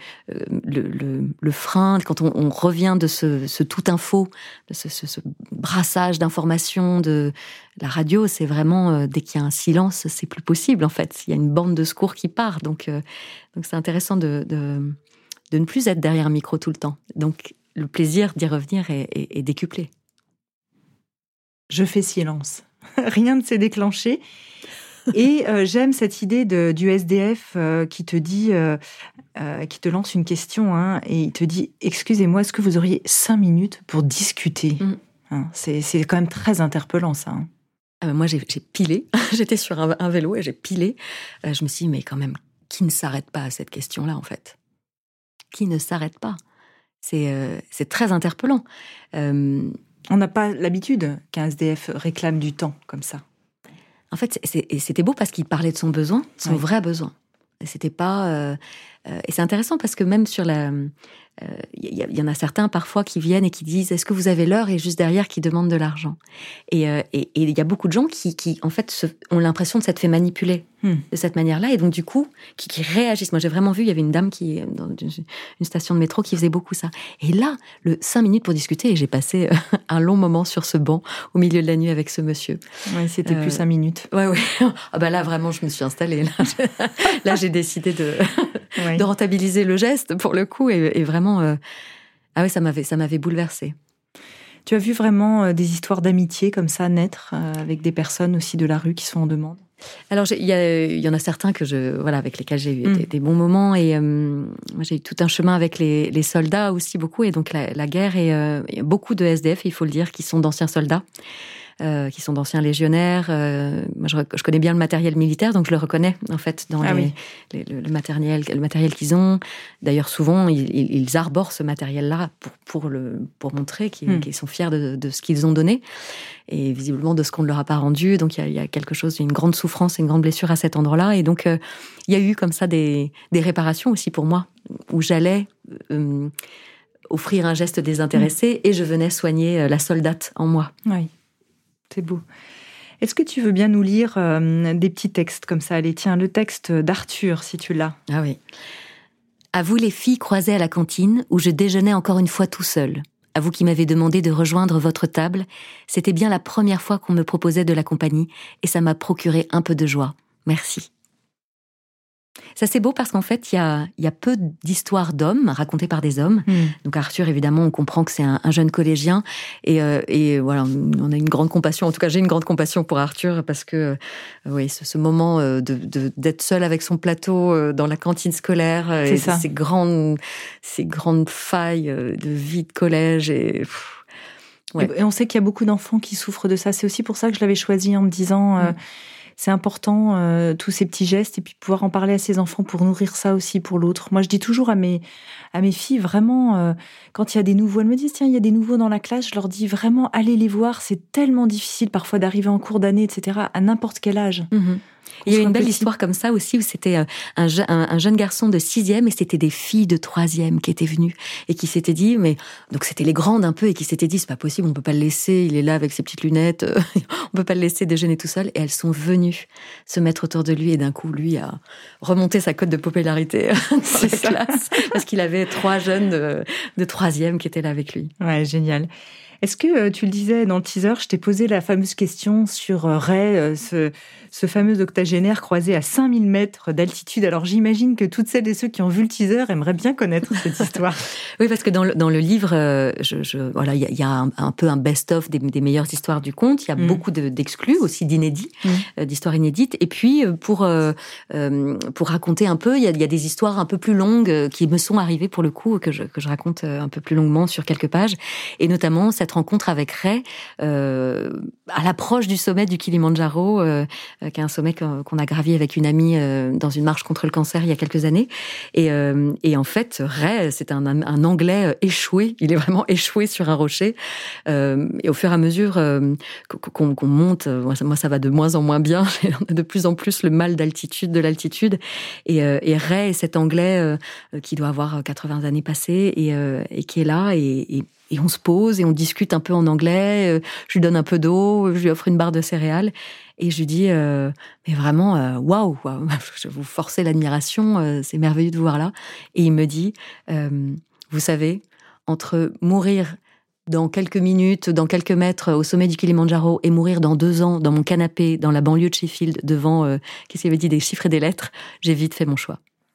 le frein, quand on revient de ce tout info, de ce brassage d'informations de la radio, c'est vraiment dès qu'il y a un silence, c'est plus possible en fait. Il y a une bande de secours qui part, donc c'est intéressant de ne plus être derrière un micro tout le temps. Donc le plaisir d'y revenir est décuplé. Je fais silence. Rien ne s'est déclenché. Et j'aime cette idée du SDF qui te dit, qui te lance une question, et il te dit « Excusez-moi, est-ce que vous auriez 5 minutes pour discuter ?» C'est quand même très interpellant, ça. Moi, j'ai pilé. J'étais sur un vélo et j'ai pilé. Je me suis dit « Mais quand même, qui ne s'arrête pas à cette question-là, en fait ? Qui ne s'arrête pas ? C'est très interpellant. On n'a pas l'habitude qu'un SDF réclame du temps comme ça. En fait, c'était beau parce qu'il parlait de son besoin, son vrai besoin. Et c'était pas... et c'est intéressant parce que même sur la... Il y en a certains parfois qui viennent et qui disent « Est-ce que vous avez l'heure ?» et juste derrière qui demandent de l'argent. Et il y a beaucoup de gens qui en fait, ont l'impression de s'être fait manipuler de cette manière-là. Et donc, du coup, qui réagissent. Moi, j'ai vraiment vu, il y avait une dame qui, dans une station de métro qui faisait beaucoup ça. Et là, 5 minutes pour discuter, et j'ai passé un long moment sur ce banc au milieu de la nuit avec ce monsieur. Oui, c'était plus 5 minutes. Ouais. Là, vraiment, je me suis installée. Là, j'ai décidé de rentabiliser le geste, pour le coup, et vraiment... ça m'avait bouleversée. Tu as vu vraiment des histoires d'amitié comme ça naître avec des personnes aussi de la rue qui sont en demande? Alors, il y en a certains avec lesquels j'ai eu des bons moments, et moi j'ai eu tout un chemin avec les soldats aussi beaucoup, et donc la guerre, et beaucoup de SDF, il faut le dire, qui sont d'anciens soldats. qui sont d'anciens légionnaires. Moi, je connais bien le matériel militaire, donc je le reconnais en fait dans le matériel qu'ils ont. D'ailleurs, souvent, ils arborent ce matériel-là pour montrer qu'ils sont fiers de ce qu'ils ont donné et visiblement de ce qu'on ne leur a pas rendu. Donc, il y a quelque chose, une grande souffrance et une grande blessure à cet endroit-là. Et donc, il y a eu comme ça des réparations aussi pour moi, où j'allais offrir un geste désintéressé et je venais soigner la soldate en moi. Oui, c'est beau. Est-ce que tu veux bien nous lire des petits textes comme ça? Allez, tiens, le texte d'Arthur, si tu l'as. Ah oui. À vous les filles croisées à la cantine, où je déjeunais encore une fois tout seul. À vous qui m'avez demandé de rejoindre votre table, c'était bien la première fois qu'on me proposait de la compagnie et ça m'a procuré un peu de joie. Merci. Ça, c'est beau parce qu'en fait, il y a peu d'histoires d'hommes racontées par des hommes. Donc Arthur, évidemment, on comprend que c'est un jeune collégien. Et voilà, on a une grande compassion. En tout cas, j'ai une grande compassion pour Arthur parce que, oui, ce moment d'être seul avec son plateau dans la cantine scolaire, c'est et ça. Ces grandes failles de vie de collège et... Ouais. Et on sait qu'il y a beaucoup d'enfants qui souffrent de ça. C'est aussi pour ça que je l'avais choisi en me disant... c'est important, tous ces petits gestes, et puis pouvoir en parler à ses enfants pour nourrir ça aussi pour l'autre. Moi, je dis toujours à mes filles, vraiment, quand il y a des nouveaux, elles me disent, tiens, il y a des nouveaux dans la classe, je leur dis vraiment, allez les voir, c'est tellement difficile parfois d'arriver en cours d'année, etc., à n'importe quel âge. Il y a une belle histoire comme ça aussi, où c'était un jeune garçon de 6e et c'était des filles de 3e qui étaient venues et qui s'étaient dit, donc c'était les grandes un peu, et qui s'étaient dit, c'est pas possible, on peut pas le laisser, il est là avec ses petites lunettes, on peut pas le laisser déjeuner tout seul. Et elles sont venues se mettre autour de lui, et d'un coup, lui a remonté sa cote de popularité dans la classe, parce qu'il avait 3 jeunes de 3e qui étaient là avec lui. Ouais, génial. Est-ce que, tu le disais dans le teaser, je t'ai posé la fameuse question sur Ray, ce fameux octogénaire croisé à 5000 mètres d'altitude. Alors j'imagine que toutes celles et ceux qui ont vu le teaser aimeraient bien connaître cette histoire. Oui, parce que dans le livre, voilà, il y a un peu un best-of des meilleures histoires du conte. Il y a beaucoup d'exclus, aussi d'inédits, d'histoires inédites. Et puis, pour raconter un peu, il y a des histoires un peu plus longues qui me sont arrivées pour le coup, que je raconte un peu plus longuement sur quelques pages. Et notamment, cette rencontre avec Ray, à l'approche du sommet du Kilimandjaro, qui est un sommet qu'on a gravi avec une amie dans une marche contre le cancer il y a quelques années. Et en fait, Ray, c'est un Anglais échoué. Il est vraiment échoué sur un rocher. Et au fur et à mesure qu'on monte, moi ça va de moins en moins bien. J'ai de plus en plus le mal de l'altitude. Et Ray, cet Anglais qui doit avoir 80 années passées et qui est là et on se pose et on discute un peu en anglais. Je lui donne un peu d'eau, je lui offre une barre de céréales et je lui dis mais vraiment waouh, je vous forcer l'admiration, c'est merveilleux de vous voir là. Et il me dit vous savez, entre mourir dans quelques minutes, dans quelques mètres au sommet du Kilimandjaro et mourir dans 2 ans dans mon canapé dans la banlieue de Sheffield devant qu'est-ce qu'il avait dit, des chiffres et des lettres, j'ai vite fait mon choix.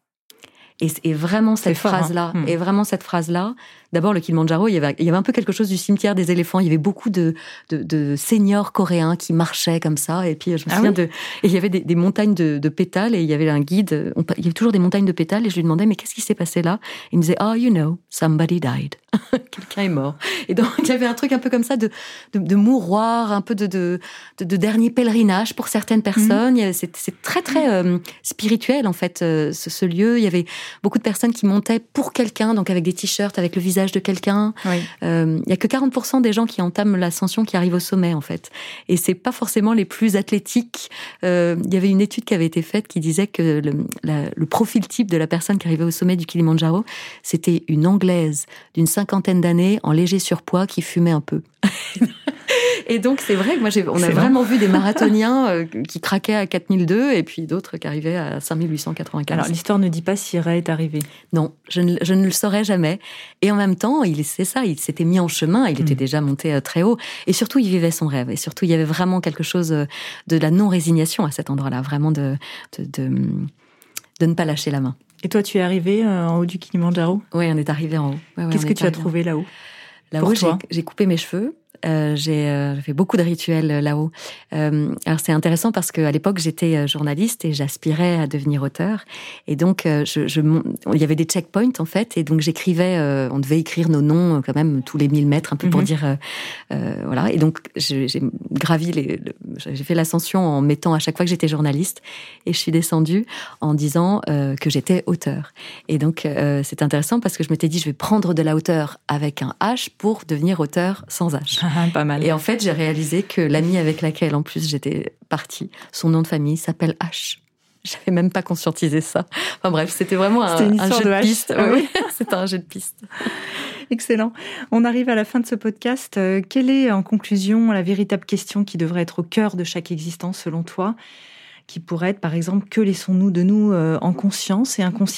Et vraiment cette phrase-là, et vraiment cette phrase-là. D'abord, le Kilimandjaro, il y avait un peu quelque chose du cimetière des éléphants. Il y avait beaucoup de seniors coréens qui marchaient comme ça. Et puis, je me souviens et il y avait des montagnes de pétales et il y avait un guide. Il y avait toujours des montagnes de pétales et je lui demandais, mais qu'est-ce qui s'est passé là? Il me disait, oh, you know, somebody died. Quelqu'un est mort. Et donc, il y avait un truc un peu comme ça de mouroir, un peu de dernier pèlerinage pour certaines personnes. C'est très, très spirituel, en fait, ce lieu. Il y avait beaucoup de personnes qui montaient pour quelqu'un, donc avec des t-shirts, avec le visage de quelqu'un. Oui. Il y a que 40% des gens qui entament l'ascension qui arrivent au sommet, en fait. Et c'est pas forcément les plus athlétiques. Il y avait une étude qui avait été faite qui disait que le profil type de la personne qui arrivait au sommet du Kilimandjaro, c'était une Anglaise d'une 50aine d'années en léger surpoids qui fumait un peu. Et donc, c'est vrai que moi, on a vraiment vu des marathoniens qui craquaient à 4002 et puis d'autres qui arrivaient à 5895. Alors, l'histoire ne dit pas si Ray est arrivé. Non, je ne le saurais jamais. Et en même temps, il s'était mis en chemin, il était déjà monté très haut. Et surtout, il vivait son rêve. Et surtout, il y avait vraiment quelque chose de la non-résignation à cet endroit-là, vraiment de ne pas lâcher la main. Et toi, tu es arrivé en haut du Kilimandjaro ? Oui, on est arrivé en haut. Qu'est-ce que tu as trouvé là-haut ? Là-haut, j'ai coupé mes cheveux. j'ai fait beaucoup de rituels là-haut. Alors c'est intéressant parce qu'à l'époque j'étais journaliste et j'aspirais à devenir auteur. Et donc il y avait des checkpoints en fait, et donc j'écrivais. On devait écrire nos noms quand même tous les 1000 mètres, un peu pour dire voilà. Et donc j'ai gravi j'ai fait l'ascension en mettant à chaque fois que j'étais journaliste, et je suis descendue en disant que j'étais auteur. Et donc c'est intéressant parce que je m'étais dit je vais prendre de la hauteur avec un H pour devenir auteur sans H. Pas mal. Et en fait, j'ai réalisé que l'amie avec laquelle, en plus, j'étais partie, son nom de famille s'appelle H. J'avais même pas conscientisé ça. Enfin bref, c'était vraiment un jeu de piste. Oui, c'était un jeu de piste. Excellent. On arrive à la fin de ce podcast. Quelle est, en conclusion, la véritable question qui devrait être au cœur de chaque existence, selon toi, qui pourrait être, par exemple, que laissons-nous de nous en conscience et inconsciemment ?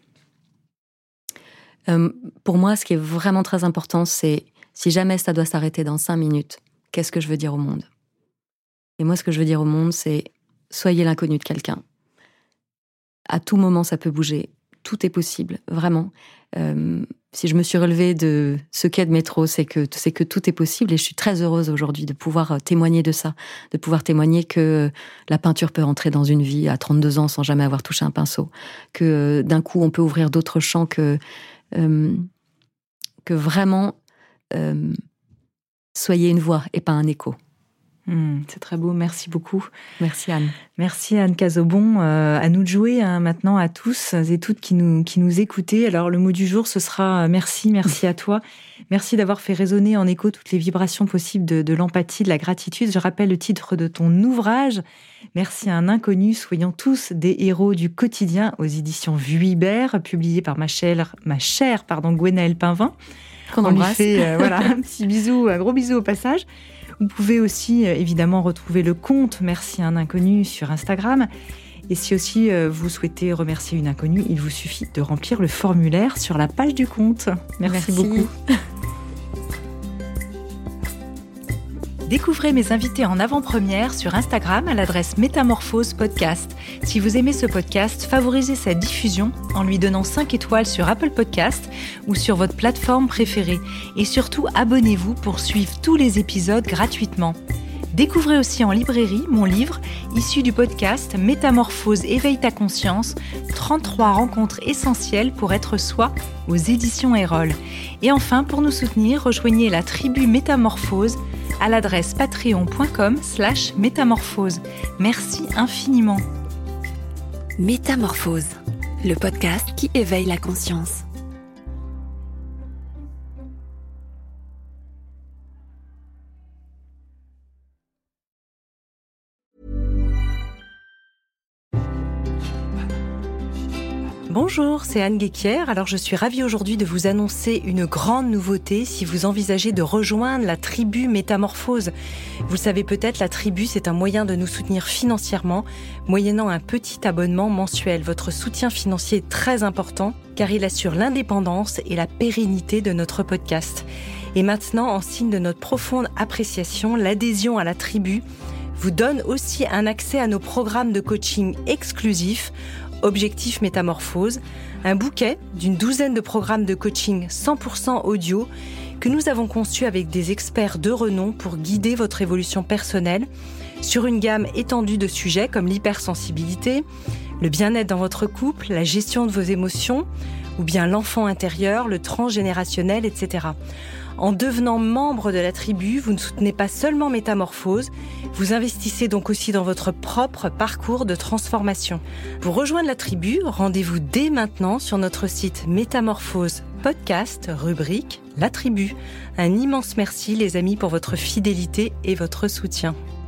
Pour moi, ce qui est vraiment très important, c'est si jamais ça doit s'arrêter dans 5 minutes, qu'est-ce que je veux dire au monde ? Et moi, ce que je veux dire au monde, c'est soyez l'inconnu de quelqu'un. À tout moment, ça peut bouger. Tout est possible, vraiment. Si je me suis relevée de ce quai de métro, c'est que tout est possible, et je suis très heureuse aujourd'hui de pouvoir témoigner de ça, de pouvoir témoigner que la peinture peut rentrer dans une vie à 32 ans sans jamais avoir touché un pinceau, que d'un coup, on peut ouvrir d'autres champs, que vraiment soyez une voix et pas un écho. C'est très beau, merci beaucoup. Merci Anne. Merci Anne Cazobon. À nous de jouer maintenant, à tous et toutes qui nous écoutez. Alors le mot du jour, ce sera merci à toi. Merci d'avoir fait résonner en écho toutes les vibrations possibles de l'empathie, de la gratitude. Je rappelle le titre de ton ouvrage. Merci à un inconnu, soyons tous des héros du quotidien, aux éditions Vuibert, publié par ma chère Gwenaëlle Pinvin. Qu'on embrasse. On lui fait un gros bisou au passage. Vous pouvez aussi évidemment retrouver le compte Merci à un inconnu sur Instagram. Et si aussi vous souhaitez remercier une inconnue, il vous suffit de remplir le formulaire sur la page du compte. Merci beaucoup. Découvrez mes invités en avant-première sur Instagram à l'adresse Métamorphose Podcast. Si vous aimez ce podcast, favorisez sa diffusion en lui donnant 5 étoiles sur Apple Podcast ou sur votre plateforme préférée. Et surtout, abonnez-vous pour suivre tous les épisodes gratuitement. Découvrez aussi en librairie mon livre, issu du podcast Métamorphose, éveille ta conscience, 33 rencontres essentielles pour être soi, aux éditions Erol. Et enfin, pour nous soutenir, rejoignez la tribu Métamorphose à l'adresse patreon.com/métamorphose. Merci infiniment. Métamorphose, le podcast qui éveille la conscience. Bonjour, c'est Anne Guéquière. Alors je suis ravie aujourd'hui de vous annoncer une grande nouveauté si vous envisagez de rejoindre la tribu Métamorphose. Vous le savez peut-être, la tribu, c'est un moyen de nous soutenir financièrement, moyennant un petit abonnement mensuel. Votre soutien financier est très important car il assure l'indépendance et la pérennité de notre podcast. Et maintenant, en signe de notre profonde appréciation, l'adhésion à la tribu vous donne aussi un accès à nos programmes de coaching exclusifs, Objectif Métamorphose, un bouquet d'une douzaine de programmes de coaching 100% audio que nous avons conçus avec des experts de renom pour guider votre évolution personnelle sur une gamme étendue de sujets comme l'hypersensibilité, le bien-être dans votre couple, la gestion de vos émotions, ou bien l'enfant intérieur, le transgénérationnel, etc. En devenant membre de la tribu, vous ne soutenez pas seulement Métamorphose, vous investissez donc aussi dans votre propre parcours de transformation. Pour rejoindre la tribu, rendez-vous dès maintenant sur notre site Métamorphose Podcast, rubrique La Tribu. Un immense merci les amis pour votre fidélité et votre soutien.